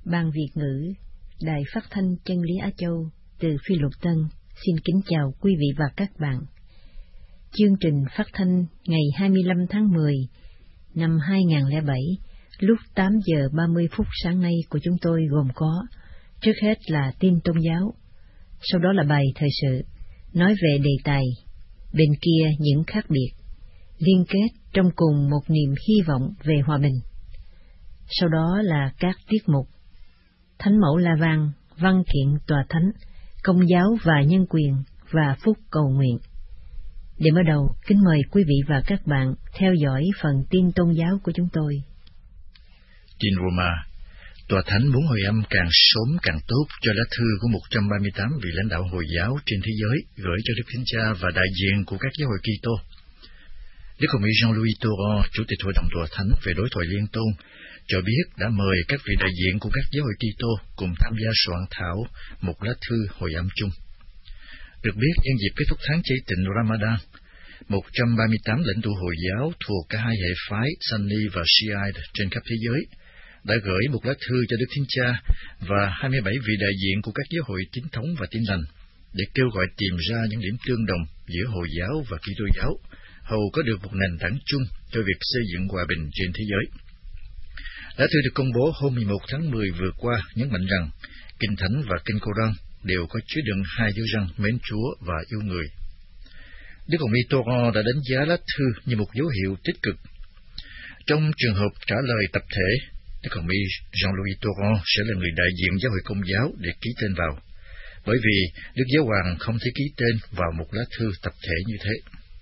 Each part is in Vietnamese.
Ban Việt ngữ, Đài Phát thanh Chân lý Á Châu từ Phi Luật Tân xin kính chào quý vị và các bạn. Chương trình phát thanh ngày 25 tháng 10 năm 2007 lúc 8 giờ 30 phút sáng nay của chúng tôi gồm có: trước hết là tin tôn giáo, sau đó là bài thời sự, nói về đề tài bên kia những khác biệt, liên kết trong cùng một niềm hy vọng về hòa bình. Sau đó là các tiết mục Thánh mẫu La Vang, văn kiện tòa thánh, công giáo và nhân quyền và phúc cầu nguyện. Để mở đầu, kính mời quý vị và các bạn theo dõi phần tin tôn giáo của chúng tôi. Tin Roma, tòa thánh muốn hồi âm càng sớm càng tốt cho lá thư của 138 vị lãnh đạo Hồi giáo trên thế giới gửi cho Đức Thánh Cha và đại diện của các giáo hội Kitô. Đức Hồng y Jean-Louis Torrent, Chủ tịch Hội đồng Tòa Thánh về đối thoại liên tôn, cho biết đã mời các vị đại diện của các giáo hội Kitô cùng tham gia soạn thảo một lá thư hồi âm chung. Được biết, nhân dịp kết thúc tháng chay tịnh Ramadan, 138 lãnh tụ Hồi giáo thuộc cả hai hệ phái Sunni và Shiite trên khắp thế giới đã gửi một lá thư cho Đức Thánh Cha và 27 vị đại diện của các giáo hội Tín thống và Tin lành để kêu gọi tìm ra những điểm tương đồng giữa Hồi giáo và Kitô giáo, hầu có được một nền tảng chung cho việc xây dựng hòa bình trên thế giới. Lá thư được công bố hôm 11 tháng 10 vừa qua nhấn mạnh rằng Kinh Thánh và Kinh Cô-răng đều có chứa đựng hai dấu răn mến Chúa và yêu người. Đức Hồng y Torrent đã đánh giá lá thư như một dấu hiệu tích cực. Trong trường hợp trả lời tập thể, Đức Hồng y Jean-Louis Torrent sẽ là người đại diện giáo hội Công giáo để ký tên vào, bởi vì Đức Giáo Hoàng không thể ký tên vào một lá thư tập thể như thế.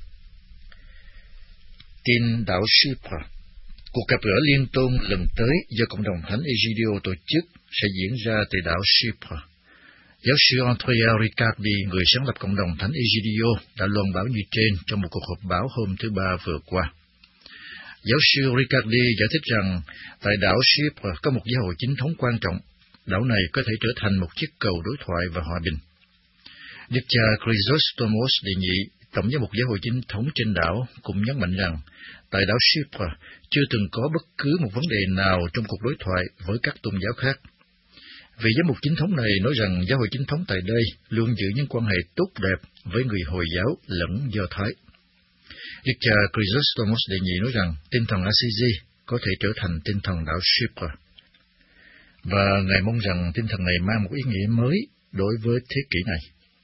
Tin đảo Chypre. Cuộc gặp gỡ liên tôn lần tới do Cộng đồng Thánh Egidio tổ chức sẽ diễn ra tại đảo Chypre. Giáo sư Andrea Riccardi, người sáng lập Cộng đồng Thánh Egidio, đã loan báo như trên trong một cuộc họp báo hôm thứ Ba vừa qua. Giáo sư Riccardi giải thích rằng tại đảo Chypre có một giáo hội chính thống quan trọng. Đảo này có thể trở thành một chiếc cầu đối thoại và hòa bình. Đức cha Chrysostomos đề nghị Tổng giám mục giáo hội chính thống trên đảo cũng nhấn mạnh rằng tại đảo Chypre chưa từng có bất cứ một vấn đề nào trong cuộc đối thoại với các tôn giáo khác. Vị giám mục chính thống này nói rằng giáo hội chính thống tại đây luôn giữ những quan hệ tốt đẹp với người Hồi giáo lẫn Do Thái. Đức cha Chrysostomos đề nghị nói rằng tinh thần Assisi có thể trở thành tinh thần đảo Chypre, và Ngài mong rằng tinh thần này mang một ý nghĩa mới đối với thế kỷ này.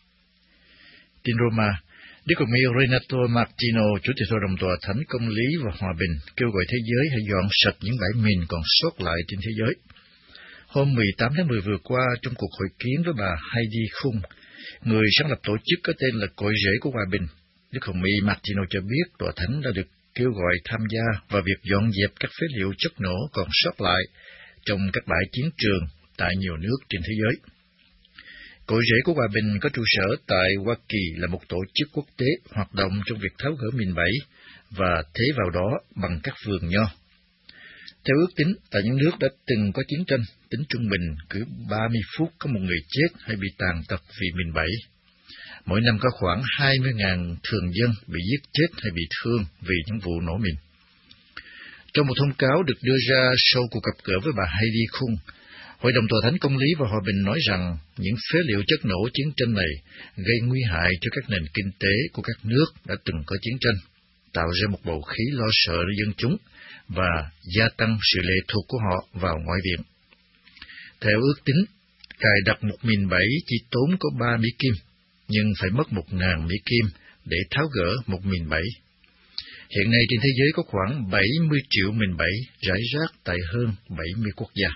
Tin Roma, Đức Hồng y Renato Martino, Chủ tịch Hội đồng Tòa Thánh Công lý và Hòa bình, kêu gọi thế giới hãy dọn sạch những bãi mìn còn sót lại trên thế giới. Hôm 18 tháng 10 vừa qua, trong cuộc hội kiến với bà Heidi Khung, người sáng lập tổ chức có tên là Cội rễ của Hòa bình, Đức Hồng y Martino cho biết Tòa Thánh đã được kêu gọi tham gia vào việc dọn dẹp các phế liệu chất nổ còn sót lại trong các bãi chiến trường tại nhiều nước trên thế giới. Cội rễ của Hòa bình có trụ sở tại Hoa Kỳ, là một tổ chức quốc tế hoạt động trong việc tháo gỡ mìn bẫy và thế vào đó bằng các vườn nho. Theo ước tính, tại những nước đã từng có chiến tranh, tính trung bình cứ 30 phút có một người chết hay bị tàn tật vì mìn bẫy. Mỗi năm có khoảng 20.000 thường dân bị giết chết hay bị thương vì những vụ nổ mìn. Trong một thông cáo được đưa ra sau cuộc gặp gỡ với bà Heidi Khung, Hội đồng Tòa Thánh Công lý và Hòa bình nói rằng những phế liệu chất nổ chiến tranh này gây nguy hại cho các nền kinh tế của các nước đã từng có chiến tranh, tạo ra một bầu khí lo sợ cho dân chúng và gia tăng sự lệ thuộc của họ vào ngoại viện. Theo ước tính, cài đặt một mìn bẫy chỉ tốn có 3 Mỹ Kim, nhưng phải mất 1.000 Mỹ Kim để tháo gỡ một mìn bẫy. Hiện nay trên thế giới có khoảng 70 triệu mìn bẫy rải rác tại hơn 70 quốc gia.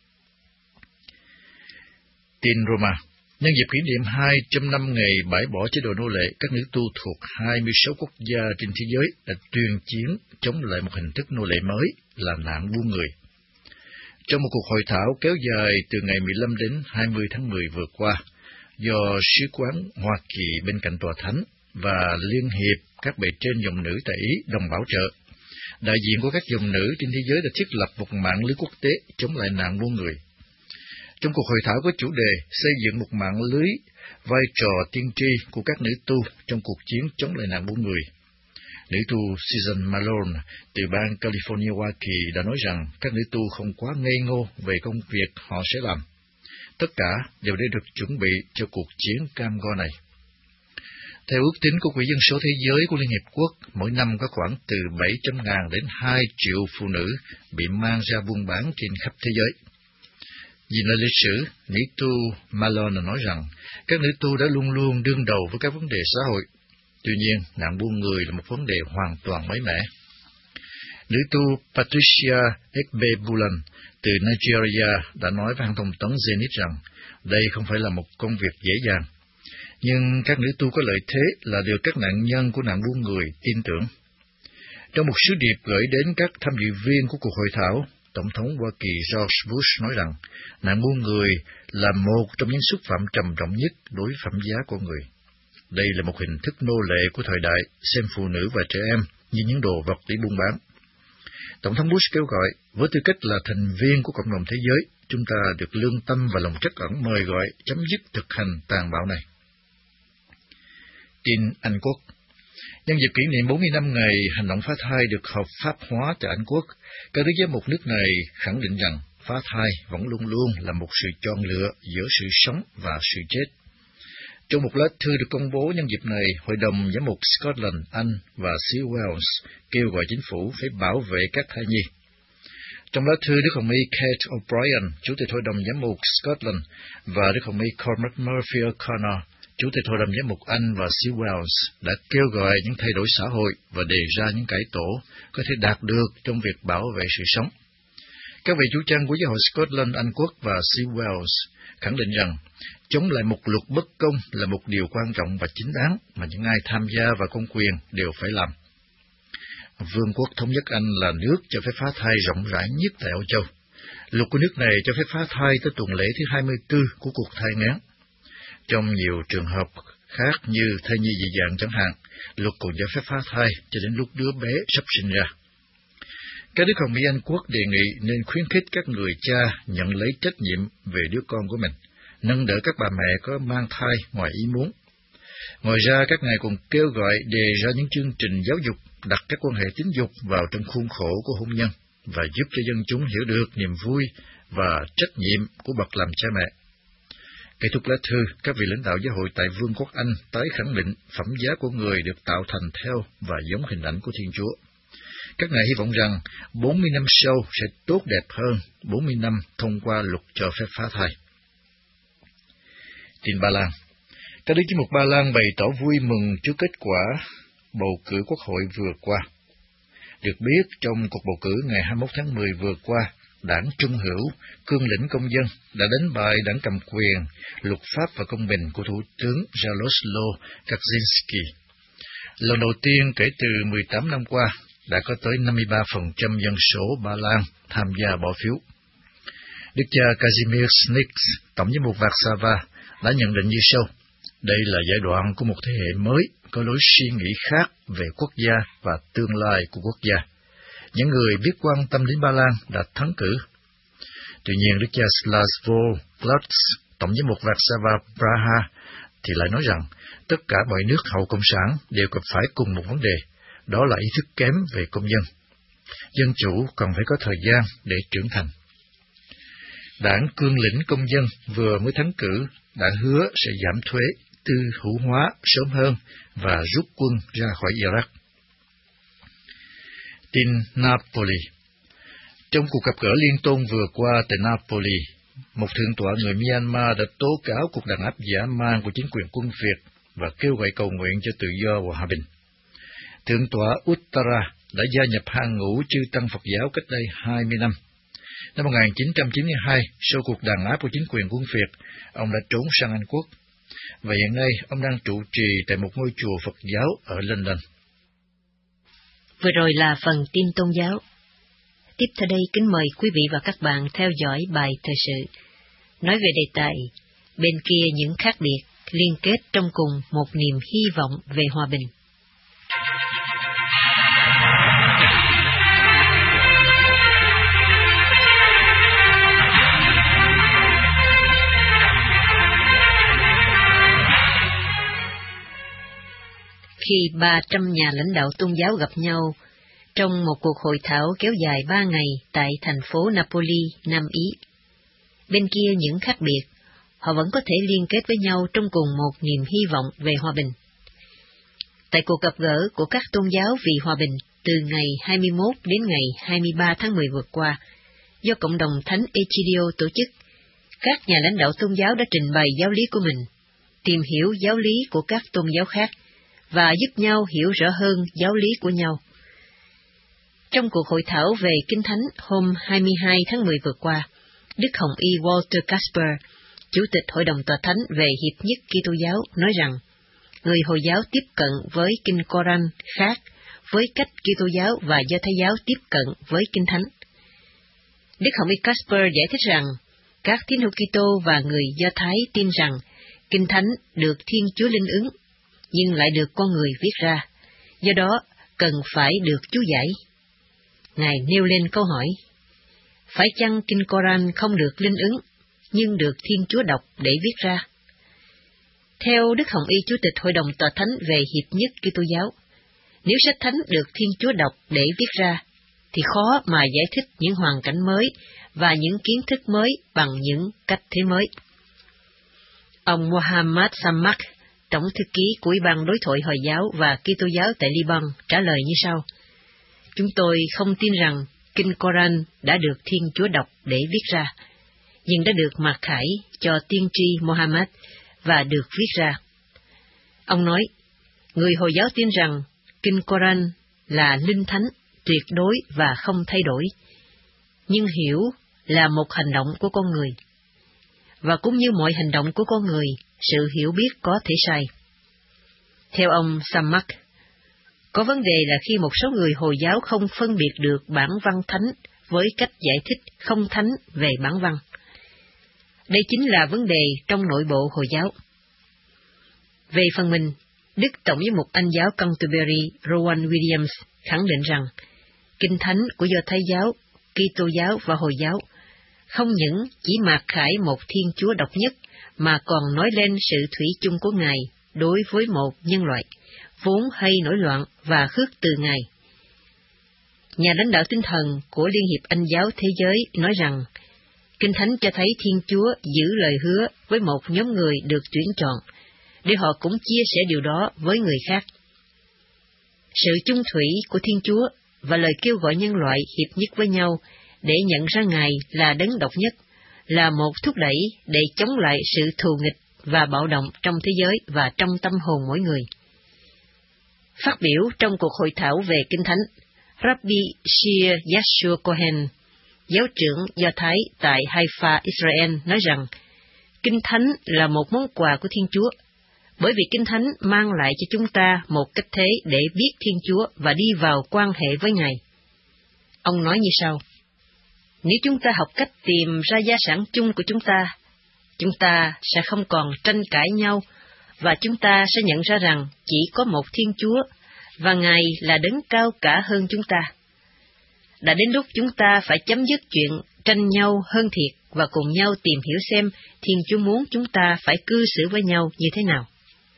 Tin Roma, nhân dịp kỷ niệm 200 năm ngày bãi bỏ chế độ nô lệ, các nữ tu thuộc 26 quốc gia trên thế giới đã tuyên chiến chống lại một hình thức nô lệ mới là nạn buôn người. Trong một cuộc hội thảo kéo dài từ ngày 15 đến 20 tháng 10 vừa qua, do Sứ quán Hoa Kỳ bên cạnh Tòa Thánh và Liên hiệp các bề trên dòng nữ tại Ý đồng bảo trợ, đại diện của các dòng nữ trên thế giới đã thiết lập một mạng lưới quốc tế chống lại nạn buôn người. Trong cuộc hội thảo có chủ đề xây dựng một mạng lưới vai trò tiên tri của các nữ tu trong cuộc chiến chống lại nạn buôn người, Nữ tu Susan Malone từ bang California, Hoa Kỳ đã nói rằng các nữ tu không quá ngây ngô về công việc họ sẽ làm. Tất cả đều đã được chuẩn bị cho cuộc chiến cam go này. Theo ước tính của Quỹ dân số thế giới của Liên Hiệp Quốc, mỗi năm có khoảng từ 700.000 đến 2 triệu phụ nữ bị mang ra buôn bán trên khắp thế giới. Nhìn lại lịch sử, nữ tu Malone nói rằng các nữ tu đã luôn luôn đương đầu với các vấn đề xã hội. Tuy nhiên, nạn buôn người là một vấn đề hoàn toàn mới mẻ. Nữ tu Patricia Egbebulan từ Nigeria đã nói với hãng thông tấn Zenith rằng đây không phải là một công việc dễ dàng. Nhưng các nữ tu có lợi thế là được các nạn nhân của nạn buôn người tin tưởng. Trong một sứ điệp gửi đến các tham dự viên của cuộc hội thảo, Tổng thống Hoa Kỳ George Bush nói rằng nạn buôn người là một trong những xúc phạm trầm trọng nhất đối với phẩm giá con người. Đây là một hình thức nô lệ của thời đại, xem phụ nữ và trẻ em như những đồ vật để buôn bán. Tổng thống Bush kêu gọi, với tư cách là thành viên của cộng đồng thế giới, chúng ta được lương tâm và lòng trắc ẩn mời gọi chấm dứt thực hành tàn bạo này. Tin Anh Quốc. Nhân dịp kỷ niệm 40 năm ngày hành động phá thai được hợp pháp hóa tại Anh Quốc, các đức giám mục nước này khẳng định rằng phá thai vẫn luôn luôn là một sự chọn lựa giữa sự sống và sự chết. Trong một lá thư được công bố nhân dịp này, Hội đồng Giám mục Scotland, Anh và xứ Wales kêu gọi chính phủ phải bảo vệ các thai nhi. Trong lá thư, Đức Hồng Y Kate O'Brien, Chủ tịch Hội đồng Giám mục Scotland, và Đức Hồng Y Cormac Murphy O'Connor, Chủ tịch Hội đồng Giám mục Anh và xứ Wales, đã kêu gọi những thay đổi xã hội và đề ra những cải tổ có thể đạt được trong việc bảo vệ sự sống. Các vị chủ trang của giáo hội Scotland, Anh Quốc và xứ Wales khẳng định rằng chống lại một luật bất công là một điều quan trọng và chính đáng mà những ai tham gia vào công quyền đều phải làm. Vương quốc Thống nhất Anh là nước cho phép phá thai rộng rãi nhất tại Âu Châu. Luật của nước này cho phép phá thai tới tuần lễ thứ 24 của cuộc thai nghén. Trong nhiều trường hợp khác như thai nhi dị dạng chẳng hạn, luật còn cho phép phá thai cho đến lúc đứa bé sắp sinh ra. Các đức hồng y Anh Quốc đề nghị nên khuyến khích các người cha nhận lấy trách nhiệm về đứa con của mình, nâng đỡ các bà mẹ có mang thai ngoài ý muốn. Ngoài ra, các ngài còn kêu gọi đề ra những chương trình giáo dục đặt các quan hệ tín dục vào trong khuôn khổ của hôn nhân và giúp cho dân chúng hiểu được niềm vui và trách nhiệm của bậc làm cha mẹ. Kết thúc lá thư, các vị lãnh đạo giáo hội tại Vương quốc Anh tái khẳng định phẩm giá của người được tạo thành theo và giống hình ảnh của Thiên Chúa. Các ngài hy vọng rằng 40 năm sau sẽ tốt đẹp hơn 40 năm thông qua luật cho phép phá thai. Tin Ba Lan. Các đức giám mục Ba Lan bày tỏ vui mừng trước kết quả bầu cử quốc hội vừa qua. Được biết, trong cuộc bầu cử ngày 21 tháng 10 vừa qua, đảng Trung hữu, cương lĩnh công dân đã đánh bại đảng cầm quyền, luật pháp và công bình của Thủ tướng Jaroslaw Kaczynski. Lần đầu tiên kể từ 18 năm qua, đã có tới 53% dân số Ba Lan tham gia bỏ phiếu. Đức cha Kazimierz Sniks, tổng giám mục Warszawa, đã nhận định như sau: đây là giai đoạn của một thế hệ mới có lối suy nghĩ khác về quốc gia và tương lai của quốc gia. Những người biết quan tâm đến Ba Lan đã thắng cử. Tuy nhiên, Đức cha Slavoj Klutz, tổng giám mục Warszawa Praha, thì lại nói rằng tất cả mọi nước hậu cộng sản đều gặp phải cùng một vấn đề, đó là ý thức kém về công dân. Dân chủ cần phải có thời gian để trưởng thành. Đảng cương lĩnh công dân vừa mới thắng cử đã hứa sẽ giảm thuế, tư hữu hóa sớm hơn và rút quân ra khỏi Iraq. Tin Napoli. Trong cuộc gặp gỡ liên tôn vừa qua tại Napoli, một thượng tọa người Myanmar đã tố cáo cuộc đàn áp dã man của chính quyền quân Việt và kêu gọi cầu nguyện cho tự do và hòa bình. Thượng tọa Uttara đã gia nhập hàng ngũ chư tăng Phật giáo cách đây 20 năm. Năm 1992, sau cuộc đàn áp của chính quyền quân Việt, ông đã trốn sang Anh Quốc, và hiện nay ông đang trụ trì tại một ngôi chùa Phật giáo ở London. Vừa rồi là phần tin tôn giáo. Tiếp theo đây kính mời quý vị và các bạn theo dõi bài thời sự, nói về đề tài bên kia những khác biệt liên kết trong cùng một niềm hy vọng về hòa bình. khi 300 nhà lãnh đạo tôn giáo gặp nhau trong một cuộc hội thảo kéo dài 3 ngày tại thành phố Napoli, Nam Ý. Bên kia những khác biệt, họ vẫn có thể liên kết với nhau trong cùng một niềm hy vọng về hòa bình. Tại cuộc gặp gỡ của các tôn giáo vì hòa bình từ ngày 21 đến ngày 23 tháng 10 vừa qua, do Cộng đồng Thánh Egidio tổ chức, các nhà lãnh đạo tôn giáo đã trình bày giáo lý của mình, tìm hiểu giáo lý của các tôn giáo khác, và giúp nhau hiểu rõ hơn giáo lý của nhau. Trong cuộc hội thảo về Kinh Thánh hôm 22 tháng 10 vừa qua, Đức Hồng Y Walter Casper, Chủ tịch Hội đồng Tòa Thánh về Hiệp nhất Kitô giáo, nói rằng người Hồi giáo tiếp cận với Kinh Koran khác với cách Kitô giáo và Do Thái giáo tiếp cận với Kinh Thánh. Đức Hồng Y Casper giải thích rằng các tín hữu Kitô và người Do Thái tin rằng Kinh Thánh được Thiên Chúa linh ứng, nhưng lại được con người viết ra, do đó cần phải được chú giải. Ngài nêu lên câu hỏi, phải chăng Kinh Koran không được linh ứng, nhưng được Thiên Chúa đọc để viết ra? Theo Đức Hồng Y Chủ tịch Hội đồng Tòa Thánh về Hiệp nhất Kitô giáo, nếu sách Thánh được Thiên Chúa đọc để viết ra, thì khó mà giải thích những hoàn cảnh mới và những kiến thức mới bằng những cách thế mới. Ông Mohammad Samak, Tổng thư ký của Ủy ban đối thoại Hồi giáo và Kitô giáo tại Liban, trả lời như sau: Chúng tôi không tin rằng Kinh Koran đã được Thiên Chúa đọc để viết ra, nhưng đã được mặc khải cho tiên tri Mohammed và được viết ra. Ông nói, người Hồi giáo tin rằng Kinh Koran là linh thánh, tuyệt đối và không thay đổi, nhưng hiểu là một hành động của con người. Và cũng như mọi hành động của con người, sự hiểu biết có thể sai. Theo ông Samak, có vấn đề là khi một số người Hồi giáo không phân biệt được bản văn thánh với cách giải thích không thánh về bản văn. Đây chính là vấn đề trong nội bộ Hồi giáo. Về phần mình, Đức Tổng giám mục Anh giáo Canterbury Rowan Williams khẳng định rằng Kinh Thánh của Do Thái giáo, Kitô giáo và Hồi giáo không những chỉ mặc khải một Thiên Chúa độc nhất, mà còn nói lên sự thủy chung của Ngài đối với một nhân loại, vốn hay nổi loạn và khước từ Ngài. Nhà lãnh đạo tinh thần của Liên hiệp Anh giáo Thế giới nói rằng, Kinh Thánh cho thấy Thiên Chúa giữ lời hứa với một nhóm người được tuyển chọn, để họ cũng chia sẻ điều đó với người khác. Sự chung thủy của Thiên Chúa và lời kêu gọi nhân loại hiệp nhất với nhau để nhận ra Ngài là đấng độc nhất, là một thúc đẩy để chống lại sự thù nghịch và bạo động trong thế giới và trong tâm hồn mỗi người. Phát biểu trong cuộc hội thảo về Kinh Thánh, Rabbi Shir Yashua Cohen, giáo trưởng Do Thái tại Haifa, Israel, nói rằng Kinh Thánh là một món quà của Thiên Chúa, bởi vì Kinh Thánh mang lại cho chúng ta một cách thế để biết Thiên Chúa và đi vào quan hệ với Ngài. Ông nói như sau: Nếu chúng ta học cách tìm ra gia sản chung của chúng ta sẽ không còn tranh cãi nhau, và chúng ta sẽ nhận ra rằng chỉ có một Thiên Chúa, và Ngài là đấng cao cả hơn chúng ta. Đã đến lúc chúng ta phải chấm dứt chuyện tranh nhau hơn thiệt và cùng nhau tìm hiểu xem Thiên Chúa muốn chúng ta phải cư xử với nhau như thế nào.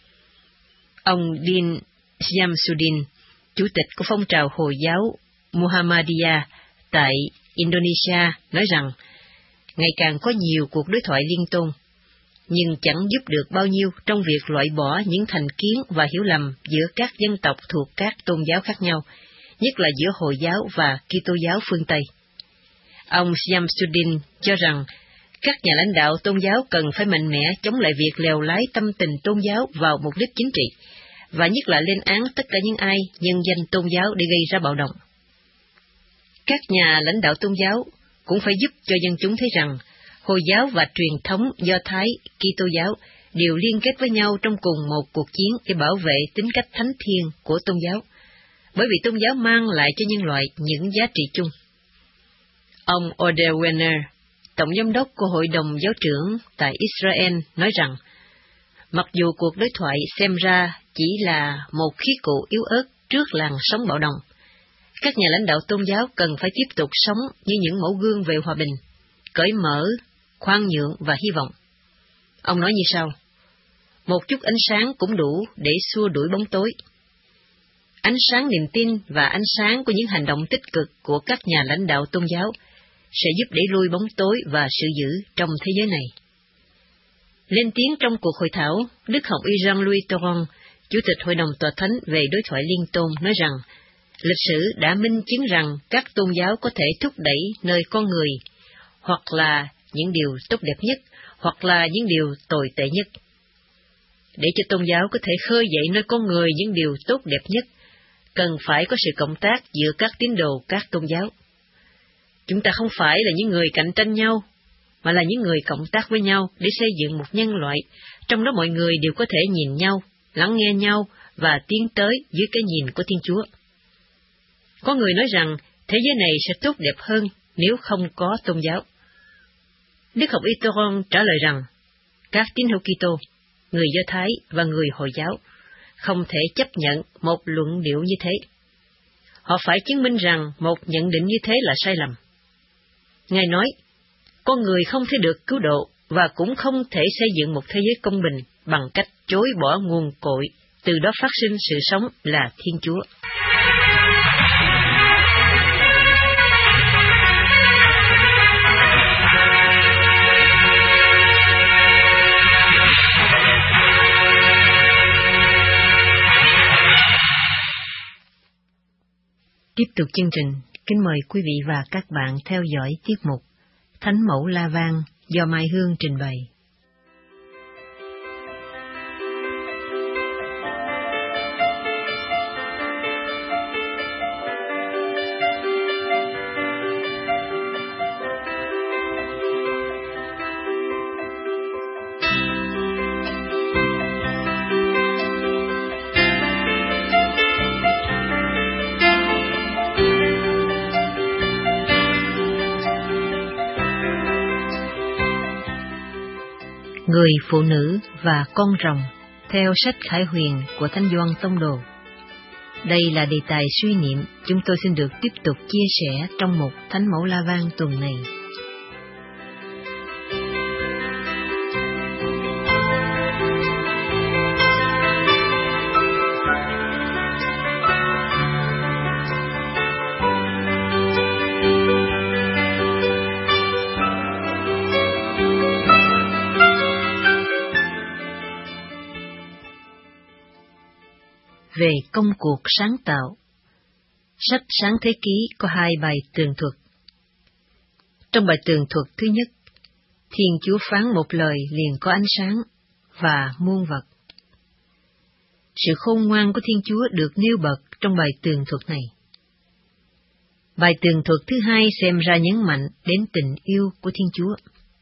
Ông Din Syamsuddin, Chủ tịch của phong trào Hồi giáo Muhammadiyah tại Indonesia, nói rằng ngày càng có nhiều cuộc đối thoại liên tôn, nhưng chẳng giúp được bao nhiêu trong việc loại bỏ những thành kiến và hiểu lầm giữa các dân tộc thuộc các tôn giáo khác nhau, nhất là giữa Hồi giáo và Kitô giáo phương Tây. Ông Syamsuddin cho rằng các nhà lãnh đạo tôn giáo cần phải mạnh mẽ chống lại việc lèo lái tâm tình tôn giáo vào mục đích chính trị, và nhất là lên án tất cả những ai nhân danh tôn giáo để gây ra bạo động. Các nhà lãnh đạo tôn giáo cũng phải giúp cho dân chúng thấy rằng Hồi giáo và truyền thống Do Thái, Kitô giáo đều liên kết với nhau trong cùng một cuộc chiến để bảo vệ tính cách thánh thiêng của tôn giáo, bởi vì tôn giáo mang lại cho nhân loại những giá trị chung. Ông Odell Werner, Tổng giám đốc của Hội đồng Giáo trưởng tại Israel, nói rằng, mặc dù cuộc đối thoại xem ra chỉ là một khí cụ yếu ớt trước làn sóng bạo động, các nhà lãnh đạo tôn giáo cần phải tiếp tục sống như những mẫu gương về hòa bình, cởi mở, khoan nhượng và hy vọng. Ông nói như sau: một chút ánh sáng cũng đủ để xua đuổi bóng tối. ánh sáng niềm tin và ánh sáng của những hành động tích cực của các nhà lãnh đạo tôn giáo sẽ giúp đẩy lui bóng tối và sự dữ trong thế giới này. Lên tiếng trong cuộc hội thảo, Đức học y Jean-Louis Thoron, Chủ tịch Hội đồng Tòa Thánh về đối thoại liên tôn, nói rằng lịch sử đã minh chứng rằng các tôn giáo có thể thúc đẩy nơi con người hoặc là những điều tốt đẹp nhất, hoặc là những điều tồi tệ nhất. Để cho tôn giáo có thể khơi dậy nơi con người những điều tốt đẹp nhất, cần phải có sự cộng tác giữa các tín đồ các tôn giáo. Chúng ta không phải là những người cạnh tranh nhau, mà là những người cộng tác với nhau để xây dựng một nhân loại, trong đó mọi người đều có thể nhìn nhau, lắng nghe nhau và tiến tới dưới cái nhìn của Thiên Chúa. Có người nói rằng thế giới này sẽ tốt đẹp hơn nếu không có tôn giáo. Đức học y Thoron trả lời rằng các tín hữu Kitô, người Do Thái và người Hồi giáo không thể chấp nhận một luận điệu như thế. Họ phải chứng minh rằng một nhận định như thế là sai lầm. Ngài nói, con người không thể được cứu độ và cũng không thể xây dựng một thế giới công bình bằng cách chối bỏ nguồn cội, từ đó phát sinh sự sống là Thiên Chúa. Tiếp tục chương trình, kính mời quý vị và các bạn theo dõi tiết mục Thánh Mẫu La Vang do Mai Hương trình bày. Người phụ nữ và con rồng, theo sách Khải Huyền của Thánh Gioan Tông Đồ. Đây là đề tài suy niệm chúng tôi xin được tiếp tục chia sẻ trong một Thánh Mẫu La Vang tuần này. Về công cuộc sáng tạo, sách Sáng Thế Ký có 2 bài tường thuật. Trong bài tường thuật thứ nhất, Thiên Chúa phán một lời liền có ánh sáng và muôn vật. Sự khôn ngoan của Thiên Chúa được nêu bật trong bài tường thuật này. Bài tường thuật thứ hai xem ra nhấn mạnh đến tình yêu của Thiên Chúa.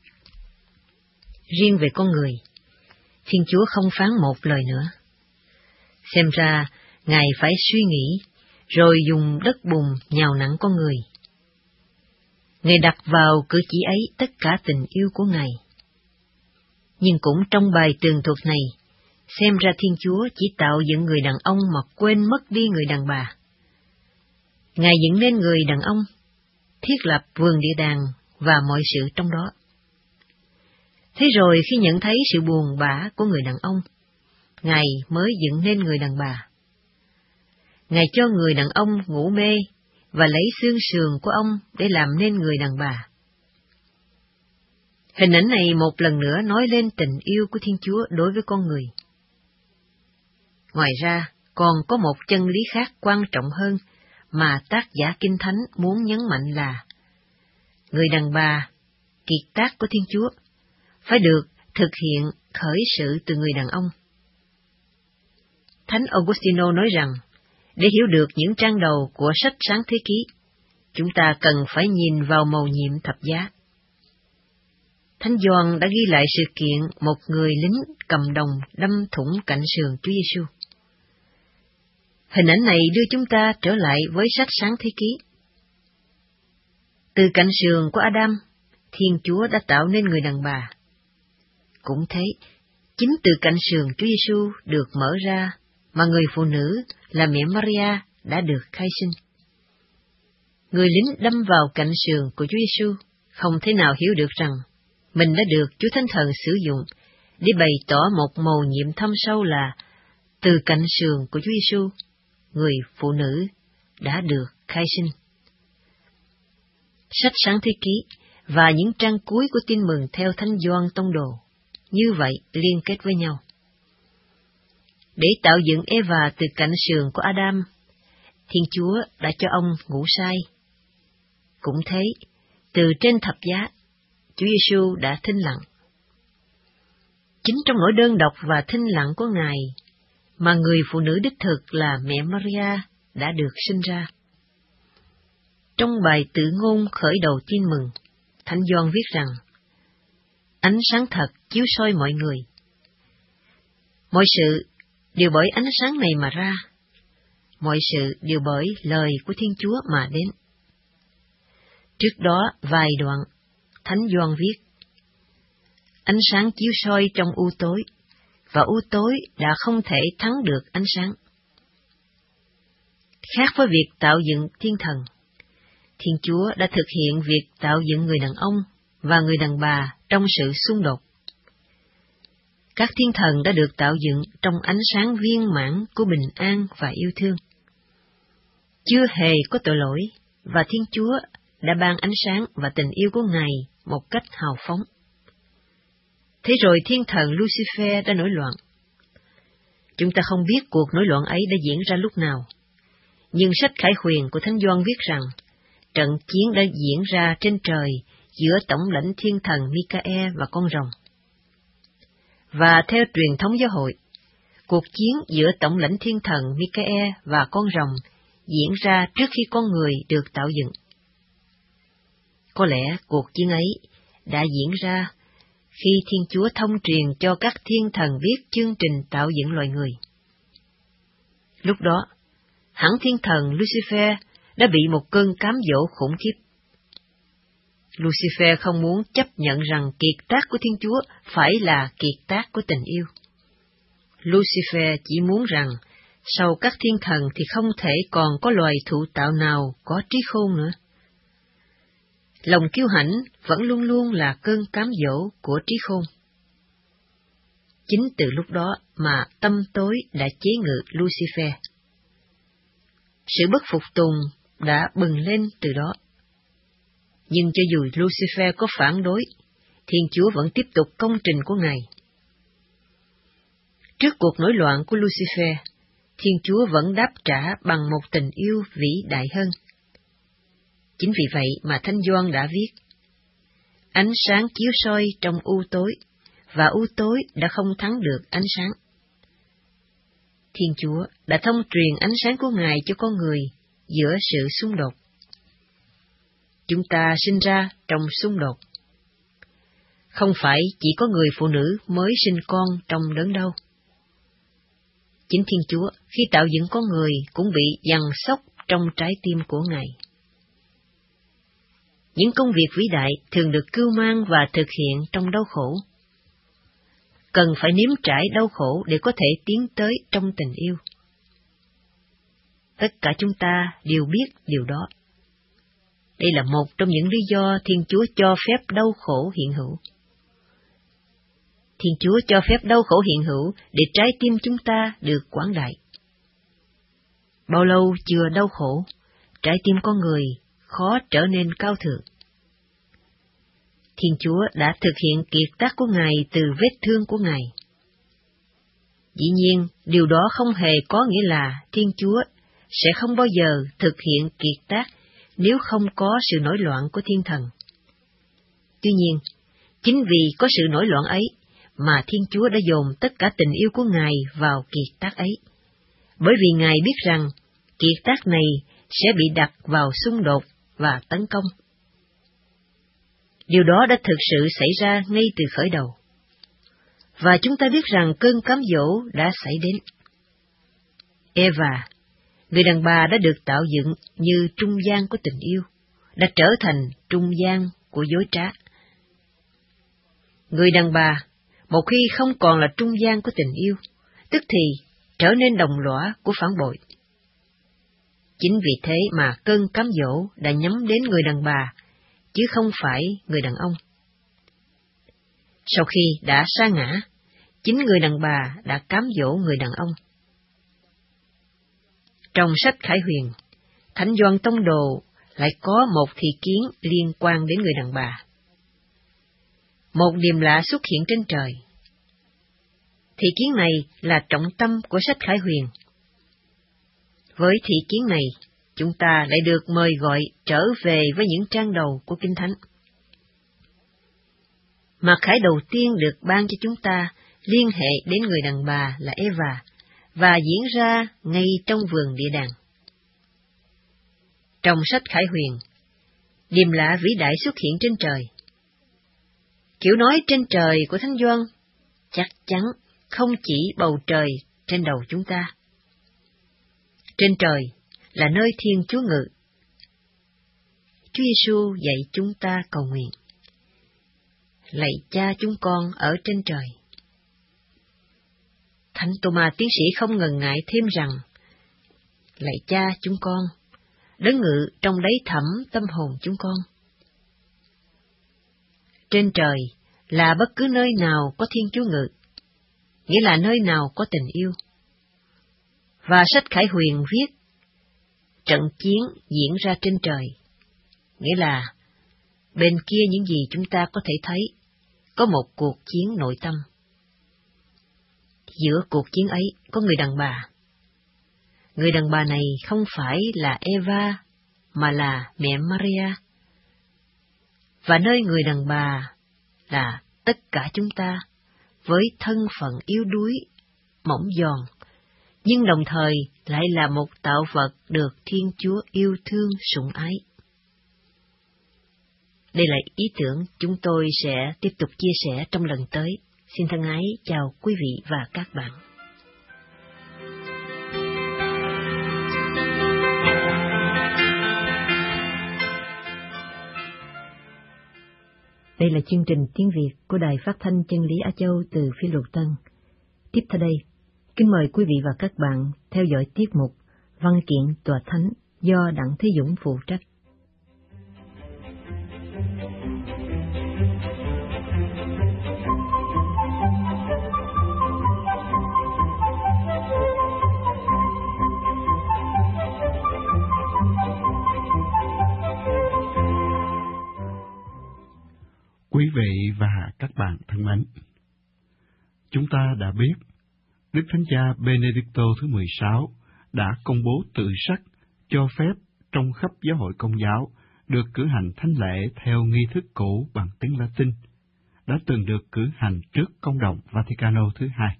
Riêng về con người, Thiên Chúa không phán một lời nữa. Xem ra, Ngài phải suy nghĩ, rồi dùng đất bùn nhào nặn con người. Ngài đặt vào cử chỉ ấy tất cả tình yêu của Ngài. Nhưng cũng trong bài tường thuật này, xem ra Thiên Chúa chỉ tạo dựng người đàn ông mà quên mất đi người đàn bà. Ngài dựng nên người đàn ông, thiết lập vườn địa đàng và mọi sự trong đó. Thế rồi khi nhận thấy sự buồn bã của người đàn ông, Ngài mới dựng nên người đàn bà. Ngài cho người đàn ông ngủ mê và lấy xương sườn của ông để làm nên người đàn bà. Hình ảnh này một lần nữa nói lên tình yêu của Thiên Chúa đối với con người. Ngoài ra, còn có một chân lý khác quan trọng hơn mà tác giả Kinh Thánh muốn nhấn mạnh là người đàn bà, kiệt tác của Thiên Chúa, phải được thực hiện khởi sự từ người đàn ông. Thánh Augustino nói rằng, để hiểu được những trang đầu của sách Sáng Thế Ký, chúng ta cần phải nhìn vào mầu nhiệm thập giá. Thánh Gioan đã ghi lại sự kiện một người lính cầm đồng đâm thủng cạnh sườn Chúa Giêsu. Hình ảnh này đưa chúng ta trở lại với sách Sáng Thế Ký. Từ cạnh sườn của Adam, Thiên Chúa đã tạo nên người đàn bà. Cũng thế, chính từ cạnh sườn Chúa Giêsu được mở ra, mà người phụ nữ là mẹ Maria đã được khai sinh. Người lính đâm vào cạnh sườn của Chúa Giêsu không thể nào hiểu được rằng mình đã được Chúa Thánh Thần sử dụng để bày tỏ một mầu nhiệm thâm sâu là từ cạnh sườn của Chúa Giêsu, người phụ nữ đã được khai sinh. Sách Sáng Thế Ký và những trang cuối của Tin Mừng theo Thánh Gioan Tông Đồ như vậy liên kết với nhau. Để tạo dựng Eva từ cạnh sườn của Adam, Thiên Chúa đã cho ông ngủ say. Cũng thế, từ trên thập giá, Chúa Giêsu đã thinh lặng. Chính trong nỗi đơn độc và thinh lặng của Ngài mà người phụ nữ đích thực là mẹ Maria đã được sinh ra. Trong bài tự ngôn khởi đầu Tin Mừng, Thánh Gioan viết rằng, ánh sáng thật chiếu soi mọi người. Mọi sự đều bởi ánh sáng này mà ra, mọi sự đều bởi lời của Thiên Chúa mà đến. Trước đó vài đoạn, Thánh Gioan viết, ánh sáng chiếu soi trong u tối, và u tối đã không thể thắng được ánh sáng. Khác với việc tạo dựng thiên thần, Thiên Chúa đã thực hiện việc tạo dựng người đàn ông và người đàn bà trong sự xung đột. Các thiên thần đã được tạo dựng trong ánh sáng viên mãn của bình an và yêu thương. Chưa hề có tội lỗi, và Thiên Chúa đã ban ánh sáng và tình yêu của Ngài một cách hào phóng. Thế rồi thiên thần Lucifer đã nổi loạn. Chúng ta không biết cuộc nổi loạn ấy đã diễn ra lúc nào, nhưng sách Khải Huyền của Thánh Gioan viết rằng, trận chiến đã diễn ra trên trời giữa tổng lãnh thiên thần Michael và con rồng. Và theo truyền thống giáo hội, cuộc chiến giữa tổng lãnh thiên thần Michael và con rồng diễn ra trước khi con người được tạo dựng. Có lẽ cuộc chiến ấy đã diễn ra khi Thiên Chúa thông truyền cho các thiên thần biết chương trình tạo dựng loài người. Lúc đó, hẳn thiên thần Lucifer đã bị một cơn cám dỗ khủng khiếp. Lucifer không muốn chấp nhận rằng kiệt tác của Thiên Chúa phải là kiệt tác của tình yêu. Lucifer chỉ muốn rằng, sau các thiên thần thì không thể còn có loài thụ tạo nào có trí khôn nữa. Lòng kiêu hãnh vẫn luôn luôn là cơn cám dỗ của trí khôn. Chính từ lúc đó mà tâm tối đã chế ngự Lucifer. Sự bất phục tùng đã bừng lên từ đó. Nhưng cho dù Lucifer có phản đối, Thiên Chúa vẫn tiếp tục công trình của Ngài. Trước cuộc nổi loạn của Lucifer, Thiên Chúa vẫn đáp trả bằng một tình yêu vĩ đại hơn. Chính vì vậy mà Thánh Gioan đã viết, ánh sáng chiếu soi trong u tối, và u tối đã không thắng được ánh sáng. Thiên Chúa đã thông truyền ánh sáng của Ngài cho con người giữa sự xung đột. Chúng ta sinh ra trong xung đột. Không phải chỉ có người phụ nữ mới sinh con trong đớn đau. Chính Thiên Chúa khi tạo dựng con người cũng bị giằng xóc trong trái tim của Ngài. Những công việc vĩ đại thường được cưu mang và thực hiện trong đau khổ. Cần phải nếm trải đau khổ để có thể tiến tới trong tình yêu. Tất cả chúng ta đều biết điều đó. Đây là một trong những lý do Thiên Chúa cho phép đau khổ hiện hữu. Thiên Chúa cho phép đau khổ hiện hữu để trái tim chúng ta được quảng đại. Bao lâu chưa đau khổ, trái tim con người khó trở nên cao thượng. Thiên Chúa đã thực hiện kiệt tác của Ngài từ vết thương của Ngài. Dĩ nhiên, điều đó không hề có nghĩa là Thiên Chúa sẽ không bao giờ thực hiện kiệt tác nếu không có sự nổi loạn của thiên thần. Tuy nhiên, chính vì có sự nổi loạn ấy mà Thiên Chúa đã dồn tất cả tình yêu của Ngài vào kiệt tác ấy, bởi vì Ngài biết rằng kiệt tác này sẽ bị đặt vào xung đột và tấn công. Điều đó đã thực sự xảy ra ngay từ khởi đầu. Và chúng ta biết rằng cơn cám dỗ đã xảy đến. Eva, người đàn bà đã được tạo dựng như trung gian của tình yêu, đã trở thành trung gian của dối trá. Người đàn bà, một khi không còn là trung gian của tình yêu, tức thì trở nên đồng lõa của phản bội. Chính vì thế mà cơn cám dỗ đã nhắm đến người đàn bà, chứ không phải người đàn ông. Sau khi đã sa ngã, chính người đàn bà đã cám dỗ người đàn ông. Trong sách Khải Huyền, Thánh Gioan Tông Đồ lại có một thị kiến liên quan đến người đàn bà. Một điềm lạ xuất hiện trên trời. Thị kiến này là trọng tâm của sách Khải Huyền. Với thị kiến này, chúng ta lại được mời gọi trở về với những trang đầu của Kinh Thánh. Mặc khải đầu tiên được ban cho chúng ta liên hệ đến người đàn bà là Eva và diễn ra ngay trong vườn địa đàng. Trong sách Khải Huyền, điềm lạ vĩ đại xuất hiện trên trời. Kiểu nói trên trời của Thánh Gioan chắc chắn không chỉ bầu trời trên đầu chúng ta. Trên trời là nơi Thiên Chúa ngự. Chúa Giêsu dạy chúng ta cầu nguyện: Lạy Cha chúng con ở trên trời. Thánh Tô-ma tiến sĩ không ngần ngại thêm rằng: Lạy Cha chúng con, đấng ngự trong đáy thẳm tâm hồn chúng con. Trên trời là bất cứ nơi nào có Thiên Chúa ngự, nghĩa là nơi nào có tình yêu. Và sách Khải Huyền viết, trận chiến diễn ra trên trời, nghĩa là bên kia những gì chúng ta có thể thấy, có một cuộc chiến nội tâm. Giữa cuộc chiến ấy có người đàn bà. Người đàn bà này không phải là Eva, mà là mẹ Maria. Và nơi người đàn bà là tất cả chúng ta, với thân phận yếu đuối, mỏng giòn, nhưng đồng thời lại là một tạo vật được Thiên Chúa yêu thương sủng ái. Đây là ý tưởng chúng tôi sẽ tiếp tục chia sẻ trong lần tới. Xin thân ái chào quý vị và các bạn. Đây là chương trình tiếng Việt của Đài Phát thanh Chân lý Á Châu từ Phi Luật Tân. Tiếp theo đây, kính mời quý vị và các bạn theo dõi tiết mục Văn kiện Tòa Thánh do Đặng Thế Dũng phụ trách. Quý vị và các bạn thân mến, chúng ta đã biết Đức Thánh Cha Benedicto thứ 16 đã công bố tự sắc cho phép trong khắp giáo hội Công giáo được cử hành thánh lễ theo nghi thức cũ bằng tiếng Latin, đã từng được cử hành trước Công đồng Vaticano thứ hai.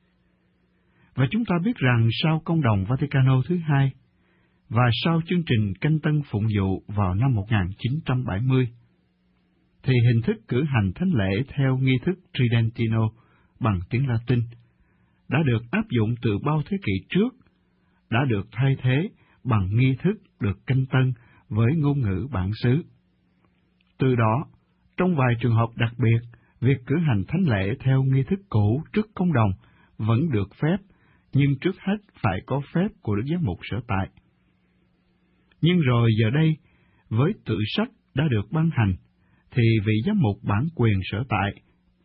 Và chúng ta biết rằng sau Công đồng Vaticano thứ hai và sau chương trình canh tân phụng vụ vào năm 1970, thì hình thức cử hành thánh lễ theo nghi thức Tridentino bằng tiếng Latin đã được áp dụng từ bao thế kỷ trước, đã được thay thế bằng nghi thức được canh tân với ngôn ngữ bản xứ. Từ đó, trong vài trường hợp đặc biệt, việc cử hành thánh lễ theo nghi thức cũ trước Công đồng vẫn được phép, nhưng trước hết phải có phép của Đức Giám mục sở tại. Nhưng rồi giờ đây, với tự sắc đã được ban hành, thì vị giám mục bản quyền sở tại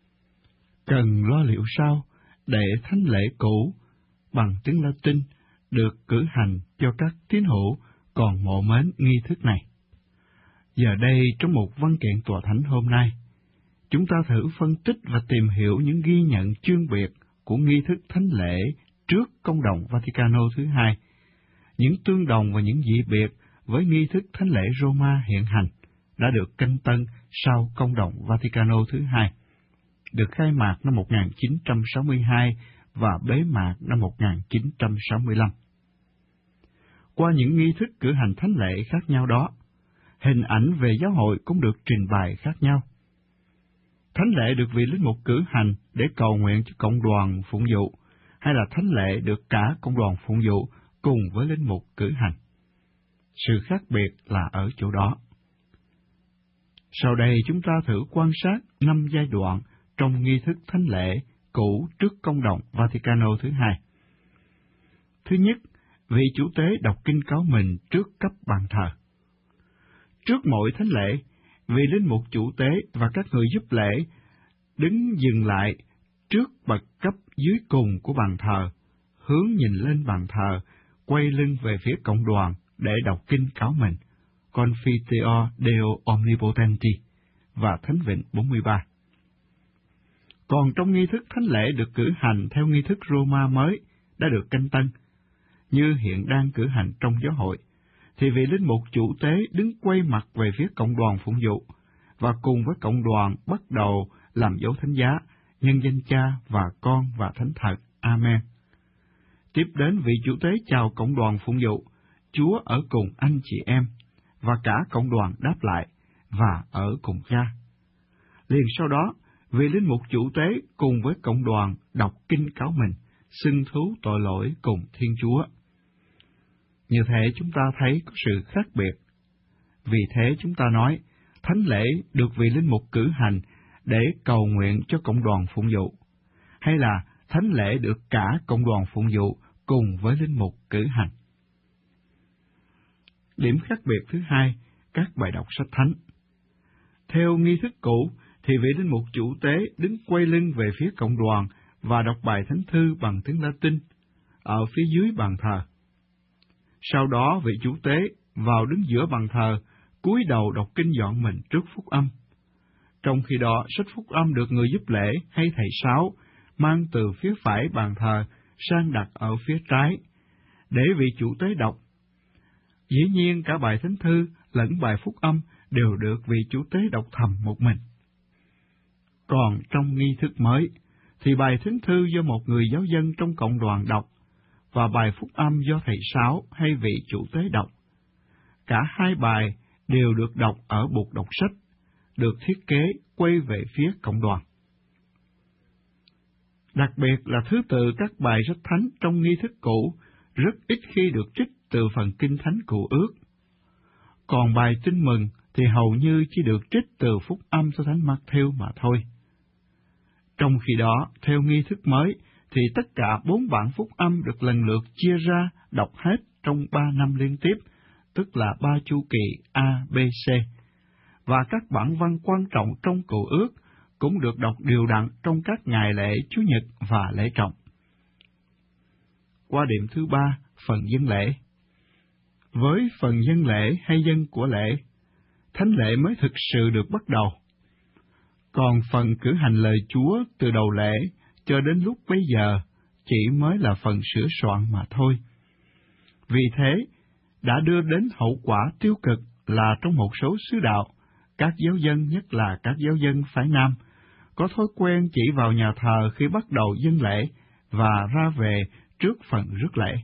cần lo liệu sao để thánh lễ cũ bằng tiếng Latin được cử hành cho các tín hữu còn mộ mến nghi thức này. Giờ đây, trong một văn kiện Tòa Thánh hôm nay, chúng ta thử phân tích và tìm hiểu những ghi nhận chương biệt của nghi thức thánh lễ trước Công đồng Vaticano thứ hai, những tương đồng và những dị biệt với nghi thức thánh lễ Roma hiện hành đã được canh tân sau Công đồng Vaticano thứ hai, được khai mạc năm 1962 và bế mạc năm 1965. Qua những nghi thức cử hành thánh lễ khác nhau đó, hình ảnh về giáo hội cũng được trình bày khác nhau. Thánh lễ được vị linh mục cử hành để cầu nguyện cho cộng đoàn phụng vụ, hay là thánh lễ được cả cộng đoàn phụng vụ cùng với linh mục cử hành. Sự khác biệt là ở chỗ đó. Sau đây chúng ta thử quan sát 5 giai đoạn trong nghi thức thánh lễ cũ trước Công đồng Vaticano thứ hai. Thứ nhất, vị chủ tế đọc kinh cáo mình trước cấp bàn thờ. Trước mỗi thánh lễ, vị linh mục chủ tế và các người giúp lễ đứng dừng lại trước bậc cấp dưới cùng của bàn thờ, hướng nhìn lên bàn thờ, quay lưng về phía cộng đoàn để đọc kinh cáo mệnh, Confiteor Deo Omnipotenti và Thánh Vịnh 43. Còn trong nghi thức thánh lễ được cử hành theo nghi thức Roma mới đã được canh tân, như hiện đang cử hành trong giáo hội, thì vị linh mục chủ tế đứng quay mặt về phía cộng đoàn phụng vụ, và cùng với cộng đoàn bắt đầu làm dấu thánh giá, nhân danh Cha và Con và Thánh Thần. Amen. Tiếp đến vị chủ tế chào cộng đoàn phụng vụ, Chúa ở cùng anh chị em, và cả cộng đoàn đáp lại, và ở cùng Cha. Liền sau đó, vị linh mục chủ tế cùng với cộng đoàn đọc kinh cáo mình, xưng thú tội lỗi cùng Thiên Chúa. Như thế chúng ta thấy có sự khác biệt. Vì thế chúng ta nói, thánh lễ được vị linh mục cử hành để cầu nguyện cho cộng đoàn phụng vụ, hay là thánh lễ được cả cộng đoàn phụng vụ cùng với linh mục cử hành. Điểm khác biệt thứ hai, các bài đọc sách thánh. Theo nghi thức cũ, thì vị linh mục chủ tế đứng quay lưng về phía cộng đoàn và đọc bài thánh thư bằng tiếng Latin ở phía dưới bàn thờ. Sau đó vị chủ tế vào đứng giữa bàn thờ, cúi đầu đọc kinh dọn mình trước phúc âm. Trong khi đó, sách phúc âm được người giúp lễ hay thầy sáo mang từ phía phải bàn thờ sang đặt ở phía trái, để vị chủ tế đọc. Dĩ nhiên cả bài thánh thư lẫn bài phúc âm đều được vị chủ tế đọc thầm một mình. Còn trong nghi thức mới, thì bài thánh thư do một người giáo dân trong cộng đoàn đọc, và bài phúc âm do thầy sáo hay vị chủ tế đọc. Cả hai bài đều được đọc ở bục đọc sách, được thiết kế quay về phía cộng đoàn. Đặc biệt là thứ tự các bài sách thánh trong nghi thức cũ rất ít khi được trích từ phần kinh thánh Cựu Ước. Còn bài tin mừng thì hầu như chỉ được trích từ phúc âm cho thánh Mác-thêu mà thôi. Trong khi đó, theo nghi thức mới, thì tất cả 4 bản phúc âm được lần lượt chia ra đọc hết trong 3 năm liên tiếp, tức là 3 chu kỳ A, B, C. Và các bản văn quan trọng trong Cựu Ước cũng được đọc đều đặn trong các ngày lễ Chủ nhật và lễ trọng. Qua điểm thứ 3, phần dân lễ. Với phần dân lễ hay dân của lễ, thánh lễ mới thực sự được bắt đầu. Còn phần cử hành lời Chúa từ đầu lễ cho đến lúc bấy giờ chỉ mới là phần sửa soạn mà thôi. Vì thế, đã đưa đến hậu quả tiêu cực là trong một số xứ đạo, các giáo dân, nhất là các giáo dân phái Nam, có thói quen chỉ vào nhà thờ khi bắt đầu dâng lễ và ra về trước phần rước lễ.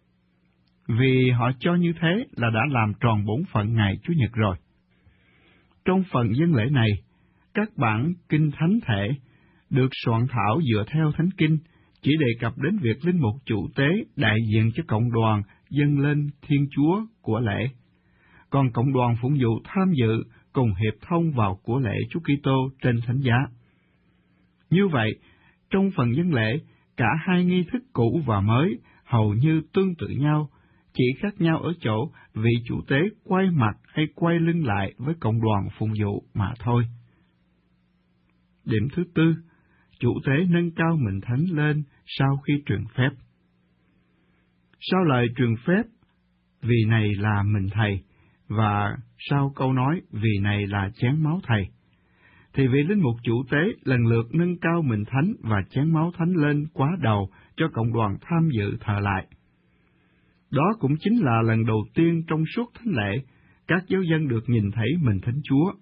Vì họ cho như thế là đã làm tròn bổn phận ngày Chủ nhật rồi. Trong phần dâng lễ này, các bản kinh thánh thể được soạn thảo dựa theo thánh kinh chỉ đề cập đến việc linh mục chủ tế đại diện cho cộng đoàn dâng lên Thiên Chúa của lễ, còn cộng đoàn phụng vụ tham dự cùng hiệp thông vào của lễ Chúa Kitô trên thánh giá. Như vậy, trong phần dâng lễ, cả hai nghi thức cũ và mới hầu như tương tự nhau, chỉ khác nhau ở chỗ vị chủ tế quay mặt hay quay lưng lại với cộng đoàn phụng vụ mà thôi. Điểm thứ 4, chủ tế nâng cao mình thánh lên sau khi truyền phép. Sau lời truyền phép, vì này là mình thầy, và sau câu nói vì này là chén máu thầy, thì vị linh mục chủ tế lần lượt nâng cao mình thánh và chén máu thánh lên quá đầu cho cộng đoàn tham dự thờ lại. Đó cũng chính là lần đầu tiên trong suốt thánh lễ, các giáo dân được nhìn thấy mình thánh Chúa.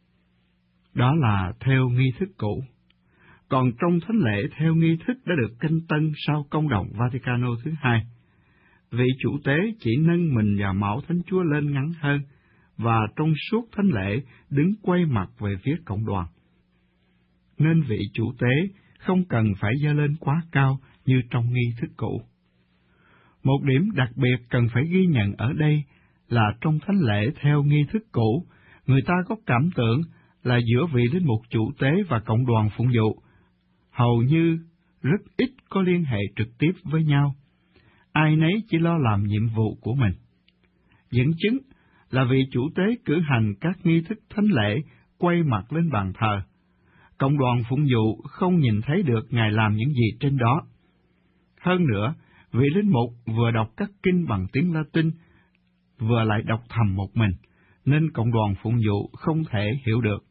Đó là theo nghi thức cũ. Còn trong thánh lễ theo nghi thức đã được canh tân sau công đồng Vaticano thứ 2, vị chủ tế chỉ nâng mình và máu thánh Chúa lên ngắn hơn, và trong suốt thánh lễ đứng quay mặt về phía cộng đoàn. Nên vị chủ tế không cần phải dơ lên quá cao như trong nghi thức cũ. Một điểm đặc biệt cần phải ghi nhận ở đây là trong thánh lễ theo nghi thức cũ, người ta có cảm tưởng là giữa vị linh mục chủ tế và cộng đoàn phụng vụ hầu như rất ít có liên hệ trực tiếp với nhau. Ai nấy chỉ lo làm nhiệm vụ của mình. Dẫn chứng là vị chủ tế cử hành các nghi thức thánh lễ quay mặt lên bàn thờ. Cộng đoàn phụng vụ không nhìn thấy được Ngài làm những gì trên đó. Hơn nữa, vị linh mục vừa đọc các kinh bằng tiếng Latin, vừa lại đọc thầm một mình, nên cộng đoàn phụng vụ không thể hiểu được.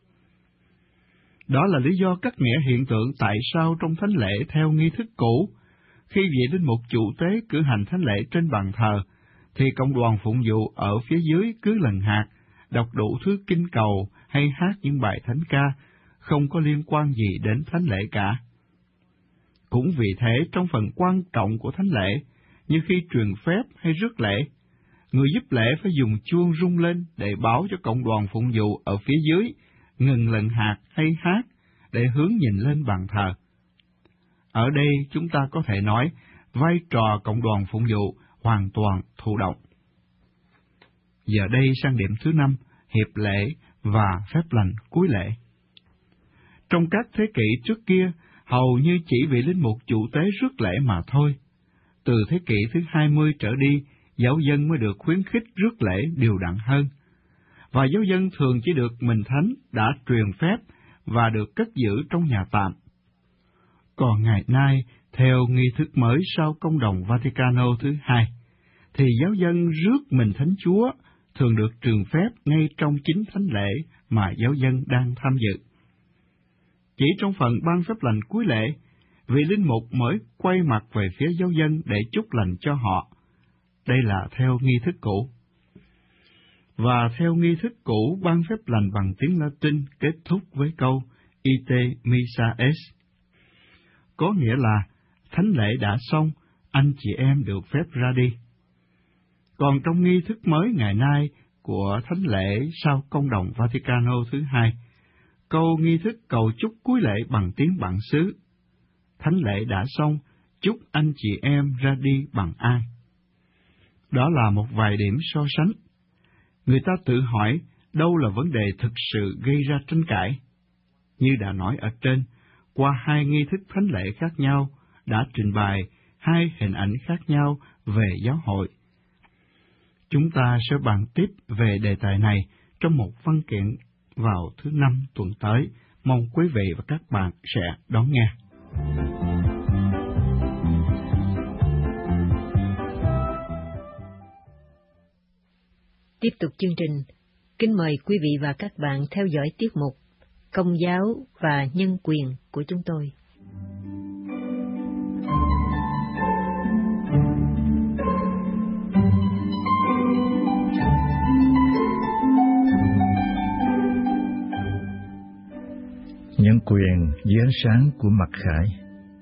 Đó là lý do cắt nghĩa hiện tượng tại sao trong thánh lễ theo nghi thức cũ, khi vị linh mục chủ tế cử hành thánh lễ trên bàn thờ, thì cộng đoàn phụng vụ ở phía dưới cứ lần hạt, đọc đủ thứ kinh cầu hay hát những bài thánh ca, không có liên quan gì đến thánh lễ cả. Cũng vì thế, trong phần quan trọng của thánh lễ, như khi truyền phép hay rước lễ, người giúp lễ phải dùng chuông rung lên để báo cho cộng đoàn phụng vụ ở phía dưới ngừng lần hạt hay hát để hướng nhìn lên bàn thờ. Ở đây chúng ta có thể nói vai trò cộng đoàn phụng vụ hoàn toàn thụ động. Giờ đây sang điểm thứ 5, hiệp lễ và phép lành cuối lễ. Trong các thế kỷ trước kia, hầu như chỉ vị linh mục chủ tế rước lễ mà thôi. Từ thế kỷ thứ 20 trở đi, giáo dân mới được khuyến khích rước lễ đều đặn hơn. Và giáo dân thường chỉ được mình thánh đã truyền phép và được cất giữ trong nhà tạm. Còn ngày nay, theo nghi thức mới sau công đồng Vaticano thứ 2, thì giáo dân rước mình thánh Chúa thường được truyền phép ngay trong chính thánh lễ mà giáo dân đang tham dự. Chỉ trong phần ban phép lành cuối lễ, vị linh mục mới quay mặt về phía giáo dân để chúc lành cho họ. Đây là theo nghi thức cũ. Và theo nghi thức cũ, ban phép lành bằng tiếng Latin kết thúc với câu Ite missa est, có nghĩa là thánh lễ đã xong, anh chị em được phép ra đi. Còn trong nghi thức mới ngày nay của thánh lễ sau công đồng Vaticano thứ 2, câu nghi thức cầu chúc cuối lễ bằng tiếng bản xứ: thánh lễ đã xong, chúc anh chị em ra đi bằng an. Đó là một vài điểm so sánh. Người ta tự hỏi đâu là vấn đề thực sự gây ra tranh cãi. Như đã nói ở trên, qua hai nghi thức thánh lễ khác nhau đã trình bày hai hình ảnh khác nhau về giáo hội. Chúng ta sẽ bàn tiếp về đề tài này trong một văn kiện vào thứ 5 tuần tới. Mong quý vị và các bạn sẽ đón nghe. Tiếp tục chương trình, kính mời quý vị và các bạn theo dõi tiết mục Công giáo và nhân quyền của chúng tôi. Nhân quyền dưới ánh sáng của Mặc Khải.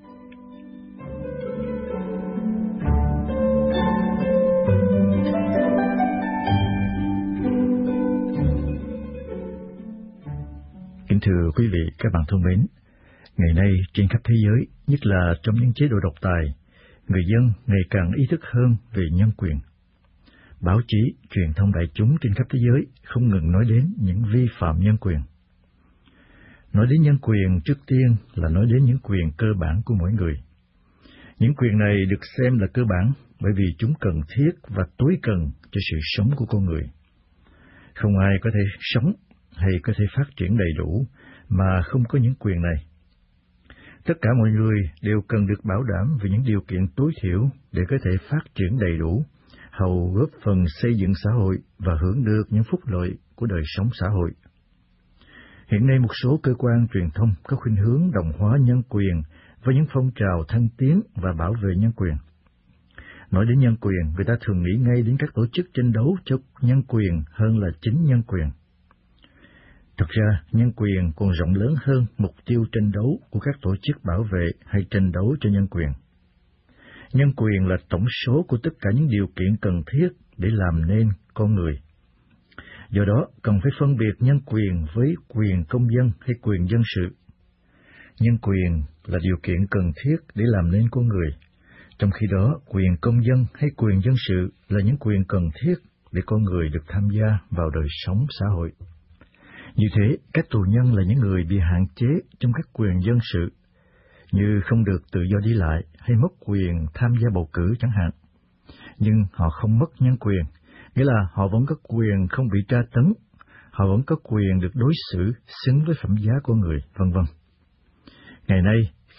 Kính thưa quý vị, các bạn thân mến, ngày nay trên khắp thế giới, nhất là trong những chế độ độc tài, người dân ngày càng ý thức hơn về nhân quyền. Báo chí, truyền thông đại chúng trên khắp thế giới không ngừng nói đến những vi phạm nhân quyền. Nói đến nhân quyền, trước tiên là nói đến những quyền cơ bản của mỗi người. Những quyền này được xem là cơ bản bởi vì chúng cần thiết và tối cần cho sự sống của con người. Không ai có thể sống hay có thể phát triển đầy đủ mà không có những quyền này. Tất cả mọi người đều cần được bảo đảm về những điều kiện tối thiểu để có thể phát triển đầy đủ, hầu góp phần xây dựng xã hội và hưởng được những phúc lợi của đời sống xã hội. Hiện nay một số cơ quan truyền thông có khuynh hướng đồng hóa nhân quyền với những phong trào thăng tiến và bảo vệ nhân quyền. Nói đến nhân quyền, người ta thường nghĩ ngay đến các tổ chức tranh đấu cho nhân quyền hơn là chính nhân quyền. Thực ra, nhân quyền còn rộng lớn hơn mục tiêu tranh đấu của các tổ chức bảo vệ hay tranh đấu cho nhân quyền. Nhân quyền là tổng số của tất cả những điều kiện cần thiết để làm nên con người. Do đó, cần phải phân biệt nhân quyền với quyền công dân hay quyền dân sự. Nhân quyền là điều kiện cần thiết để làm nên con người, trong khi đó quyền công dân hay quyền dân sự là những quyền cần thiết để con người được tham gia vào đời sống xã hội. Như thế, các tù nhân là những người bị hạn chế trong các quyền dân sự, như không được tự do đi lại hay mất quyền tham gia bầu cử chẳng hạn. Nhưng họ không mất nhân quyền, nghĩa là họ vẫn có quyền không bị tra tấn, họ vẫn có quyền được đối xử xứng với phẩm giá của người, vân vân. Ngày nay,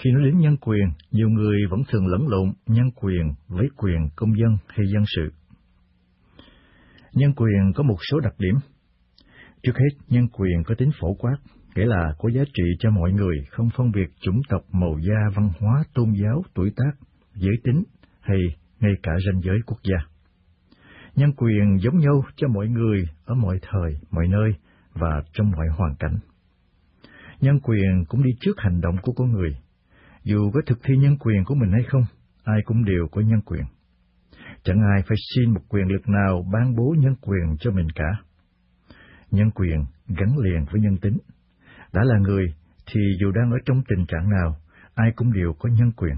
Khi nói đến nhân quyền, nhiều người vẫn thường lẫn lộn nhân quyền với quyền công dân hay dân sự. Nhân quyền có một số đặc điểm. Trước hết, nhân quyền có tính phổ quát, nghĩa là có giá trị cho mọi người, không phân biệt chủng tộc, màu da, văn hóa, tôn giáo, tuổi tác, giới tính hay ngay cả ranh giới quốc gia. Nhân quyền giống nhau cho mọi người ở mọi thời, mọi nơi và trong mọi hoàn cảnh. Nhân quyền cũng đi trước hành động của con người. Dù có thực thi nhân quyền của mình hay không, ai cũng đều có nhân quyền. Chẳng ai phải xin một quyền lực nào ban bố nhân quyền cho mình cả. Nhân quyền gắn liền với nhân tính. Đã là người thì dù đang ở trong tình trạng nào, ai cũng đều có nhân quyền.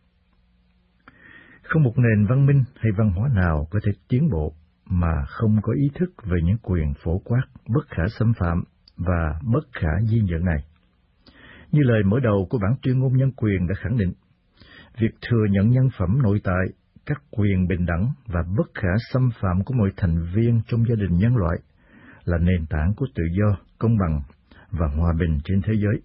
Không một nền văn minh hay văn hóa nào có thể tiến bộ mà không có ý thức về những quyền phổ quát, bất khả xâm phạm và bất khả di nhượng này. Như lời mở đầu của bản tuyên ngôn nhân quyền đã khẳng định, việc thừa nhận nhân phẩm nội tại, các quyền bình đẳng và bất khả xâm phạm của mọi thành viên trong gia đình nhân loại là nền tảng của tự do, công bằng và hòa bình trên thế giới.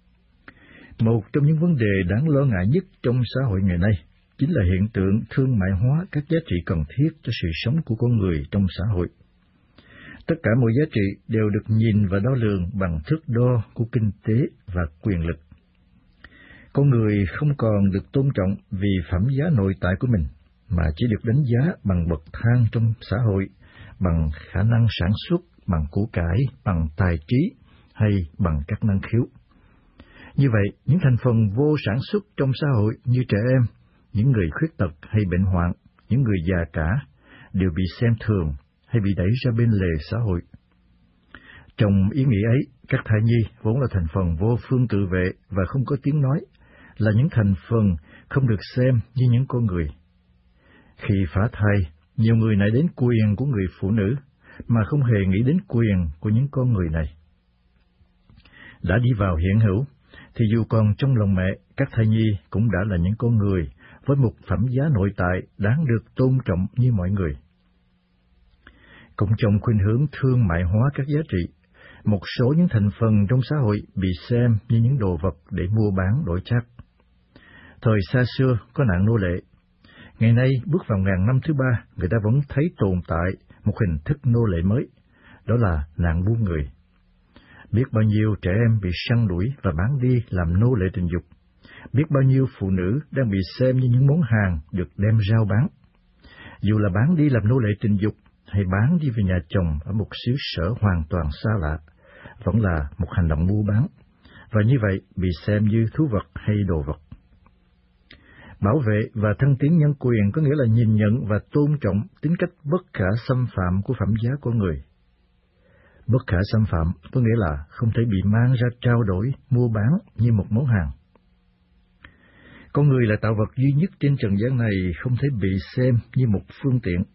Một trong những vấn đề đáng lo ngại nhất trong xã hội ngày nay chính là hiện tượng thương mại hóa các giá trị cần thiết cho sự sống của con người trong xã hội. Tất cả mọi giá trị đều được nhìn và đo lường bằng thước đo của kinh tế và quyền lực. Con người không còn được tôn trọng vì phẩm giá nội tại của mình, mà chỉ được đánh giá bằng bậc thang trong xã hội, bằng khả năng sản xuất, bằng của cải, bằng tài trí hay bằng các năng khiếu. Như vậy, những thành phần vô sản xuất trong xã hội như trẻ em, những người khuyết tật hay bệnh hoạn, những người già cả, đều bị xem thường hay bị đẩy ra bên lề xã hội. Trong ý nghĩa ấy, các thai nhi vốn là thành phần vô phương tự vệ và không có tiếng nói, là những thành phần không được xem như những con người. Khi phá thai, nhiều người nảy đến quyền của người phụ nữ, mà không hề nghĩ đến quyền của những con người này. Đã đi vào hiện hữu, thì dù còn trong lòng mẹ, các thai nhi cũng đã là những con người với một phẩm giá nội tại đáng được tôn trọng như mọi người. Cũng trong khuynh hướng thương mại hóa các giá trị, một số những thành phần trong xã hội bị xem như những đồ vật để mua bán đổi trác. Thời xa xưa có nạn nô lệ. Ngày nay bước vào ngàn năm thứ ba, người ta vẫn thấy tồn tại một hình thức nô lệ mới, đó là nạn buôn người. Biết bao nhiêu trẻ em bị săn đuổi và bán đi làm nô lệ tình dục. Biết bao nhiêu phụ nữ đang bị xem như những món hàng được đem rao bán. Dù là bán đi làm nô lệ tình dục hay bán đi về nhà chồng ở một xứ sở hoàn toàn xa lạ, vẫn là một hành động mua bán, và như vậy bị xem như thú vật hay đồ vật. Bảo vệ và thăng tiến nhân quyền có nghĩa là nhìn nhận và tôn trọng tính cách bất khả xâm phạm của phẩm giá của người. Bất khả xâm phạm có nghĩa là không thể bị mang ra trao đổi, mua bán như một món hàng. Con người là tạo vật duy nhất trên trần gian này không thể bị xem như một phương tiện.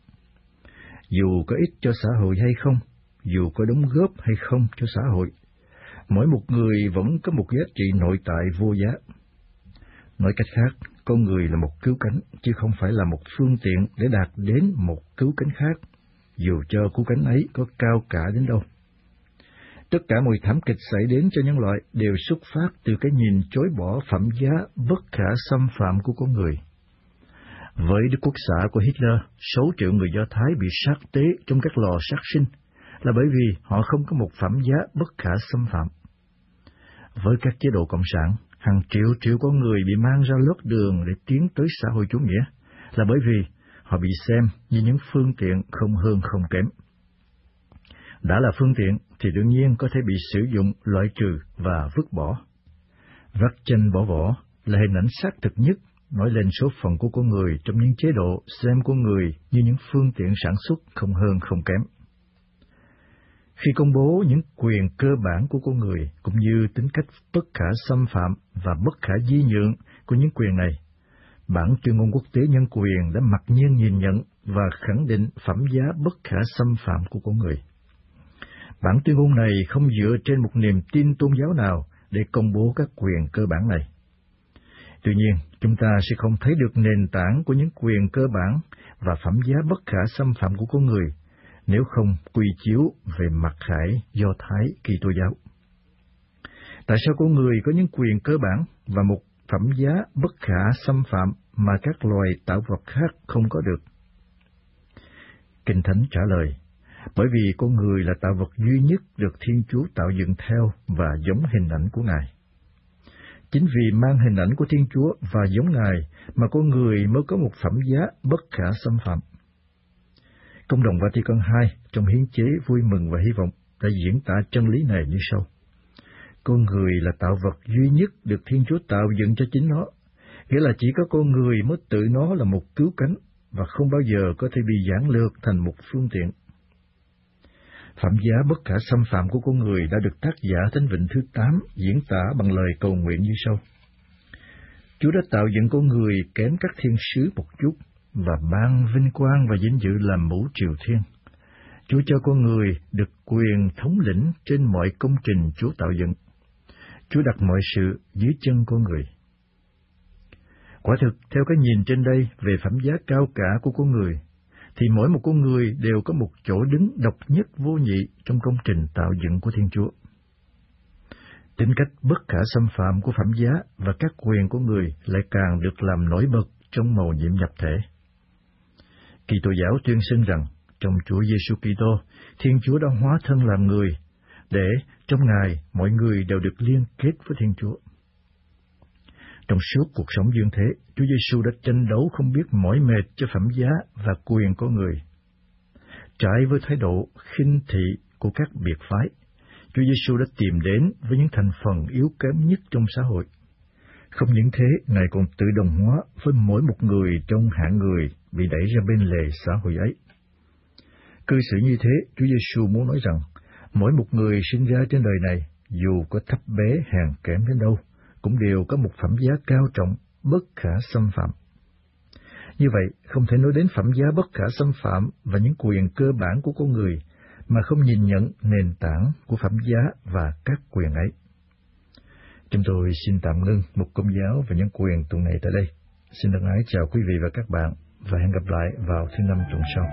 Dù có ích cho xã hội hay không, dù có đóng góp hay không cho xã hội, mỗi một người vẫn có một giá trị nội tại vô giá. Nói cách khác, con người là một cứu cánh, chứ không phải là một phương tiện để đạt đến một cứu cánh khác, dù cho cứu cánh ấy có cao cả đến đâu. Tất cả mọi thảm kịch xảy đến cho nhân loại đều xuất phát từ cái nhìn chối bỏ phẩm giá bất khả xâm phạm của con người. Với Đức Quốc xã của Hitler, 6 triệu người Do Thái bị sát tế trong các lò sát sinh là bởi vì họ không có một phẩm giá bất khả xâm phạm. Với các chế độ cộng sản, hàng triệu con người bị mang ra lót đường để tiến tới xã hội chủ nghĩa là bởi vì họ bị xem như những phương tiện không hơn không kém. Đã là phương tiện thì đương nhiên có thể bị sử dụng, loại trừ và vứt bỏ. Vắt chanh bỏ vỏ là hình ảnh xác thực nhất nói lên số phận của con người trong những chế độ xem con người như những phương tiện sản xuất không hơn không kém. Khi công bố những quyền cơ bản của con người cũng như tính cách bất khả xâm phạm và bất khả di nhượng của những quyền này, bản tuyên ngôn quốc tế nhân quyền đã mặc nhiên nhìn nhận và khẳng định phẩm giá bất khả xâm phạm của con người. Bản tuyên ngôn này không dựa trên một niềm tin tôn giáo nào để công bố các quyền cơ bản này. Tuy nhiên, chúng ta sẽ không thấy được nền tảng của những quyền cơ bản và phẩm giá bất khả xâm phạm của con người nếu không quy chiếu về mặc khải Do Thái Kitô giáo. Tại sao con người có những quyền cơ bản và một phẩm giá bất khả xâm phạm mà các loài tạo vật khác không có được. Kinh Thánh trả lời, bởi vì con người là tạo vật duy nhất được Thiên Chúa tạo dựng theo và giống hình ảnh của Ngài. Chính vì mang hình ảnh của Thiên Chúa và giống Ngài mà con người mới có một phẩm giá bất khả xâm phạm. Công đồng Vatican II trong hiến chế Vui mừng và Hy vọng đã diễn tả chân lý này như sau. Con người là tạo vật duy nhất được Thiên Chúa tạo dựng cho chính nó, nghĩa là chỉ có con người mới tự nó là một cứu cánh và không bao giờ có thể bị giản lược thành một phương tiện. Phẩm giá bất khả xâm phạm của con người đã được tác giả Thánh Vịnh thứ 8 diễn tả bằng lời cầu nguyện như sau. Chúa đã tạo dựng con người kém các thiên sứ một chút và ban vinh quang và vinh dự làm mũ triều thiên. Chúa cho con người được quyền thống lĩnh trên mọi công trình Chúa tạo dựng. Chúa đặt mọi sự dưới chân con người. Quả thực, theo cái nhìn trên đây về phẩm giá cao cả của con người, thì mỗi một con người đều có một chỗ đứng độc nhất vô nhị trong công trình tạo dựng của Thiên Chúa. Tính cách bất khả xâm phạm của phẩm giá và các quyền của người lại càng được làm nổi bật trong mầu nhiệm nhập thể. Kitô giáo tuyên xưng rằng, trong Chúa Giêsu Kitô, Thiên Chúa đã hóa thân làm người, để trong Ngài mọi người đều được liên kết với Thiên Chúa. Trong suốt cuộc sống dương thế, Chúa Giêsu đã tranh đấu không biết mỏi mệt cho phẩm giá và quyền của người. Trái với thái độ khinh thị của các biệt phái, Chúa Giêsu đã tìm đến với những thành phần yếu kém nhất trong xã hội. Không những thế, Ngài còn tự đồng hóa với mỗi một người trong hạng người bị đẩy ra bên lề xã hội ấy. Cư xử như thế, Chúa Giêsu muốn nói rằng, mỗi một người sinh ra trên đời này, dù có thấp bé hèn kém đến đâu, cũng đều có một phẩm giá cao trọng, bất khả xâm phạm. Như vậy, không thể nói đến phẩm giá bất khả xâm phạm và những quyền cơ bản của con người, mà không nhìn nhận nền tảng của phẩm giá và các quyền ấy. Chúng tôi xin tạm ngưng một công giáo về những quyền tuần này tại đây. Xin thân ái chào quý vị và các bạn, và hẹn gặp lại vào thứ Năm tuần sau.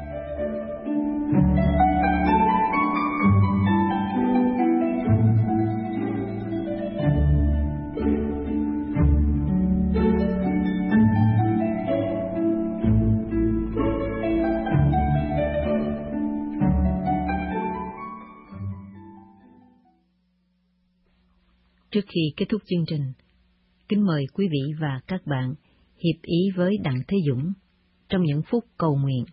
Trước khi kết thúc chương trình, kính mời quý vị và các bạn hiệp ý với Đặng Thế Dũng trong những phút cầu nguyện.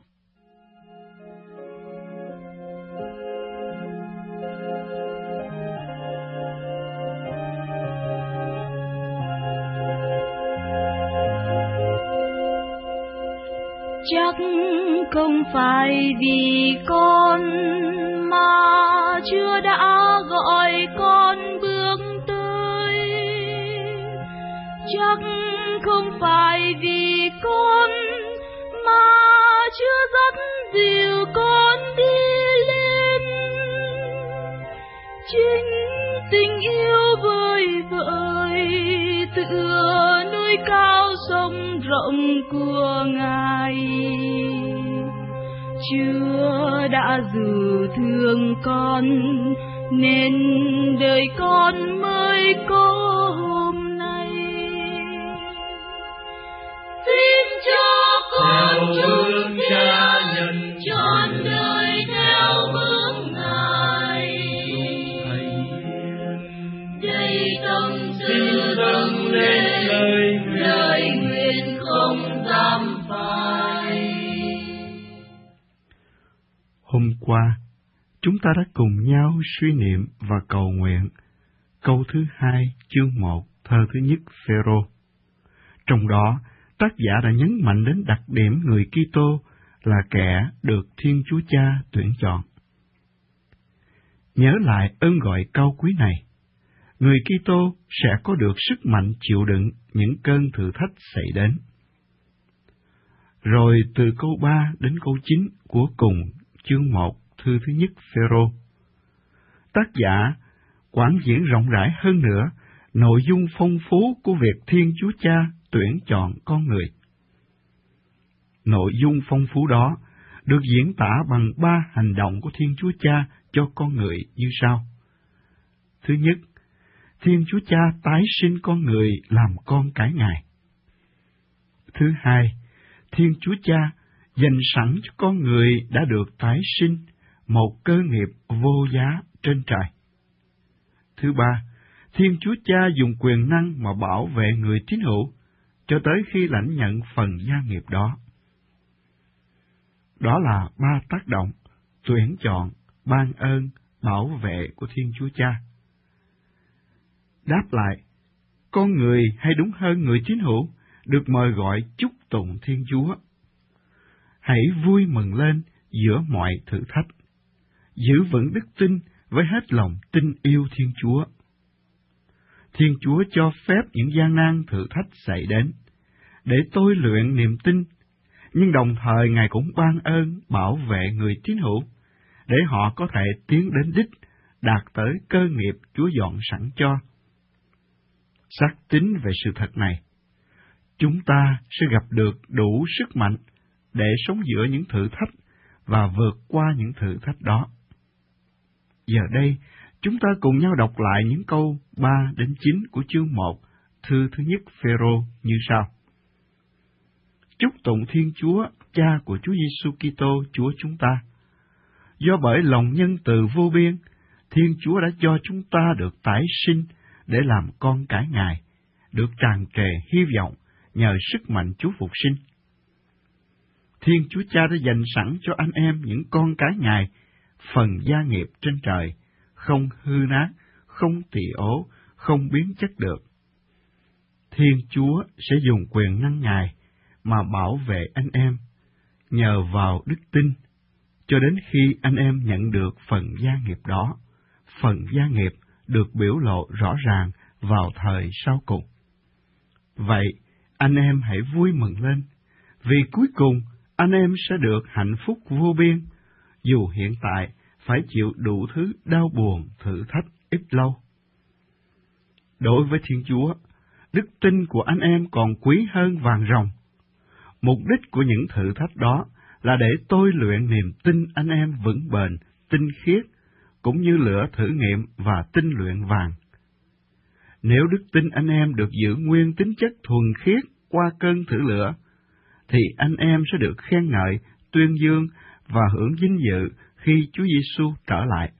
Chắc không phải vì con mà Chúa đã gọi con bước tới. Chắc không phải vì con mà Chúa dắt dìu con đi lên. Chính tình yêu vơi vợi tựa núi cao sông rộng của Ngài. Chúa đã dù thương con nên đời con mới có hôm nay. Xin cho con chung Cha nhận trọn đời theo bước Ngài. Đây tâm sự dâng lên lời nguyện không dám phai. Hôm qua, chúng ta đã cùng nhau suy niệm và cầu nguyện câu thứ 2 chương 1 thơ thứ nhất Phêrô. Trong đó, tác giả đã nhấn mạnh đến đặc điểm người Kitô là kẻ được Thiên Chúa Cha tuyển chọn. Nhớ lại ơn gọi cao quý này, người Kitô sẽ có được sức mạnh chịu đựng những cơn thử thách xảy đến. Rồi từ câu 3 đến câu 9 của cùng chương 1 thư thứ nhất Phêrô, tác giả quảng diễn rộng rãi hơn nữa nội dung phong phú của việc Thiên Chúa Cha tuyển chọn con người. Nội dung phong phú đó được diễn tả bằng 3 hành động của Thiên Chúa Cha cho con người như sau. Thứ nhất, Thiên Chúa Cha tái sinh con người làm con cái Ngài. Thứ hai, Thiên Chúa Cha dành sẵn cho con người đã được tái sinh một cơ nghiệp vô giá trên trời. Thứ ba, Thiên Chúa Cha dùng quyền năng mà bảo vệ người tín hữu cho tới khi lãnh nhận phần gia nghiệp đó. Đó là ba tác động, tuyển chọn, ban ơn, bảo vệ của Thiên Chúa Cha. Đáp lại, con người hay đúng hơn người tín hữu được mời gọi chúc tụng Thiên Chúa. Hãy vui mừng lên giữa mọi thử thách, giữ vững đức tin với hết lòng tin yêu Thiên Chúa. Thiên Chúa cho phép những gian nan thử thách xảy đến, để tôi luyện niềm tin, nhưng đồng thời Ngài cũng ban ơn bảo vệ người tín hữu, để họ có thể tiến đến đích, đạt tới cơ nghiệp Chúa dọn sẵn cho. Xác tín về sự thật này, chúng ta sẽ gặp được đủ sức mạnh để sống giữa những thử thách và vượt qua những thử thách đó. Giờ đây, chúng ta cùng nhau đọc lại những câu 3 đến 9 của chương 1, thư thứ nhất Phêrô như sau. Chúc tụng Thiên Chúa, Cha của Chúa Giêsu Kitô, Chúa chúng ta. Do bởi lòng nhân từ vô biên, Thiên Chúa đã cho chúng ta được tái sinh để làm con cái Ngài, được tràn trề hy vọng nhờ sức mạnh Chúa phục sinh. Thiên Chúa Cha đã dành sẵn cho anh em những con cái Ngài phần gia nghiệp trên trời, không hư nát, không tỳ ố, không biến chất được. Thiên Chúa sẽ dùng quyền năng Ngài mà bảo vệ anh em, nhờ vào đức tin, cho đến khi anh em nhận được phần gia nghiệp đó. Phần gia nghiệp được biểu lộ rõ ràng vào thời sau cùng. Vậy, anh em hãy vui mừng lên, vì cuối cùng anh em sẽ được hạnh phúc vô biên, dù hiện tại phải chịu đủ thứ đau buồn, thử thách ít lâu. Đối với Thiên Chúa, đức tin của anh em còn quý hơn vàng ròng. Mục đích của những thử thách đó là để tôi luyện niềm tin anh em vững bền, tinh khiết, cũng như lửa thử nghiệm và tinh luyện vàng. Nếu đức tin anh em được giữ nguyên tính chất thuần khiết qua cơn thử lửa, thì anh em sẽ được khen ngợi, tuyên dương và hưởng vinh dự khi Chúa Giêsu trở lại.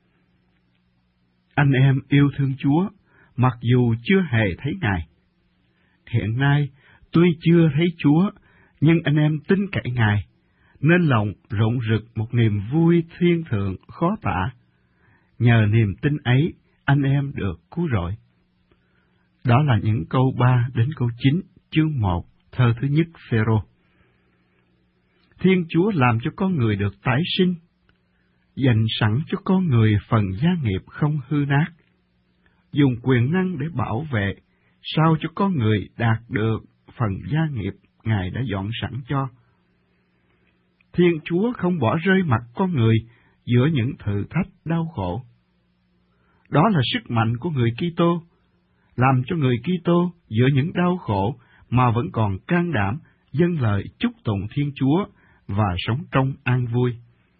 Anh em yêu thương Chúa, mặc dù chưa hề thấy Ngài. Hiện nay, tuy chưa thấy Chúa, nhưng anh em tin cậy Ngài, nên lòng rộn rực một niềm vui thiên thượng khó tả. Nhờ niềm tin ấy, anh em được cứu rỗi. Đó là những câu 3 đến câu 9, chương 1, thơ thứ nhất Phêrô. Thiên Chúa làm cho con người được tái sinh, dành sẵn cho con người phần gia nghiệp không hư nát, dùng quyền năng để bảo vệ, sao cho con người đạt được phần gia nghiệp Ngài đã dọn sẵn cho. Thiên Chúa không bỏ rơi mặt con người giữa những thử thách đau khổ. Đó là sức mạnh của người Kitô, làm cho người Kitô giữa những đau khổ mà vẫn còn can đảm dâng lời chúc tụng Thiên Chúa và sống trong an vui.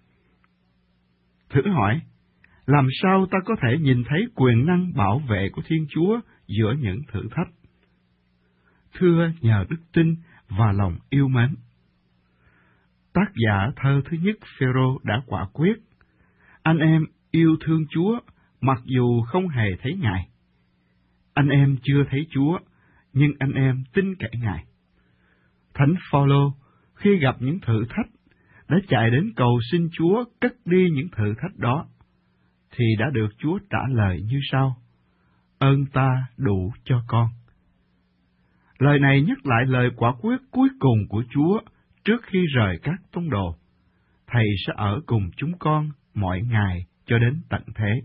Thử hỏi, làm sao ta có thể nhìn thấy quyền năng bảo vệ của Thiên Chúa giữa những thử thách? Thưa nhờ đức tin và lòng yêu mến. Tác giả thơ thứ nhất Phêrô đã quả quyết, anh em yêu thương Chúa mặc dù không hề thấy Ngài. Anh em chưa thấy Chúa, nhưng anh em tin cậy Ngài. Thánh Phaolô khi gặp những thử thách đã chạy đến cầu xin Chúa cất đi những thử thách đó, thì đã được Chúa trả lời như sau: ơn ta đủ cho con. Lời này nhắc lại lời quả quyết cuối cùng của Chúa trước khi rời các tông đồ: Thầy sẽ ở cùng chúng con mọi ngày cho đến tận thế.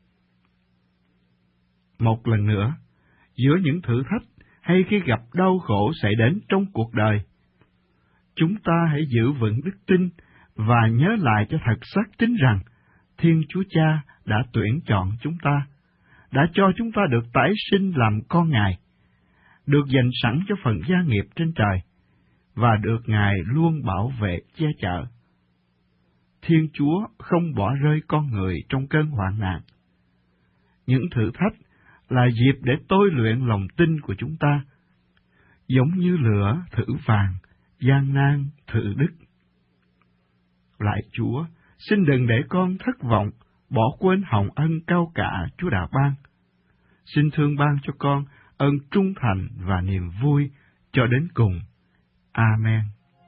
Một lần nữa, giữa những thử thách hay khi gặp đau khổ xảy đến trong cuộc đời, chúng ta hãy giữ vững đức tin và nhớ lại cho thật xác tín rằng Thiên Chúa Cha đã tuyển chọn chúng ta, đã cho chúng ta được tái sinh làm con Ngài, được dành sẵn cho phần gia nghiệp trên trời, và được Ngài luôn bảo vệ che chở. Thiên Chúa không bỏ rơi con người trong cơn hoạn nạn. Những thử thách là dịp để tôi luyện lòng tin của chúng ta, giống như lửa thử vàng, gian nan thử đức. Lạy Chúa, xin đừng để con thất vọng, bỏ quên hồng ân cao cả Chúa đã ban. Xin thương ban cho con ơn trung thành và niềm vui cho đến cùng. Amen.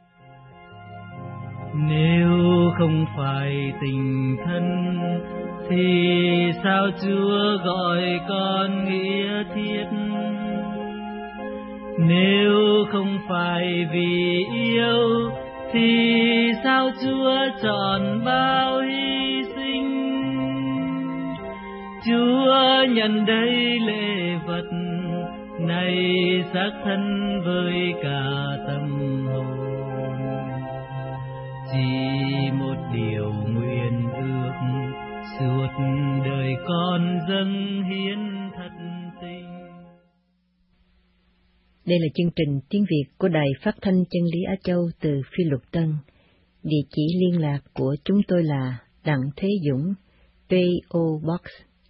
Nếu không phải tình thân, thì sao Chúa gọi con nghĩa thiết? Nếu không phải vì yêu, thì sao Chúa chọn bao hy sinh? Chúa nhận đây lễ vật này, xác thân với cả tâm hồn. Chỉ một điều nguyện ước, suốt đời con dâng hiến thật tình. Đây là chương trình tiếng Việt của Đài Phát thanh Chân lý Á Châu từ Phi Luật Tân. Địa chỉ liên lạc của chúng tôi là Đặng Thế Dũng, P.O. Box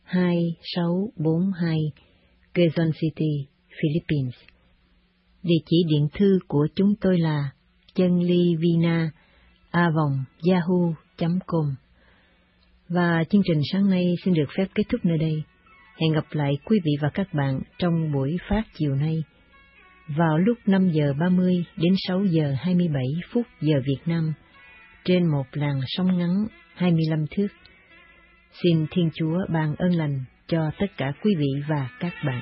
2642, Quezon City, Philippines. Địa chỉ điện thư của chúng tôi là chanlivina@yahoo.com. Và chương trình sáng nay xin được phép kết thúc nơi đây. Hẹn gặp lại quý vị và các bạn trong buổi phát chiều nay, vào lúc 5 giờ 30 đến 6 giờ 27 phút giờ Việt Nam, trên một làn sóng ngắn 25 thước. Xin Thiên Chúa ban ơn lành cho tất cả quý vị và các bạn.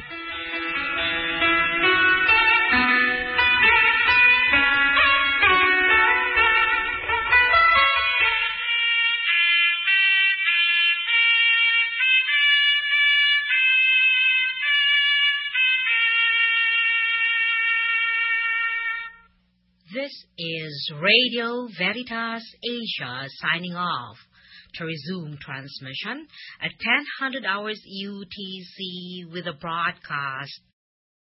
This is Radio Veritas Asia signing off. To resume transmission at 1000 hours UTC with a broadcast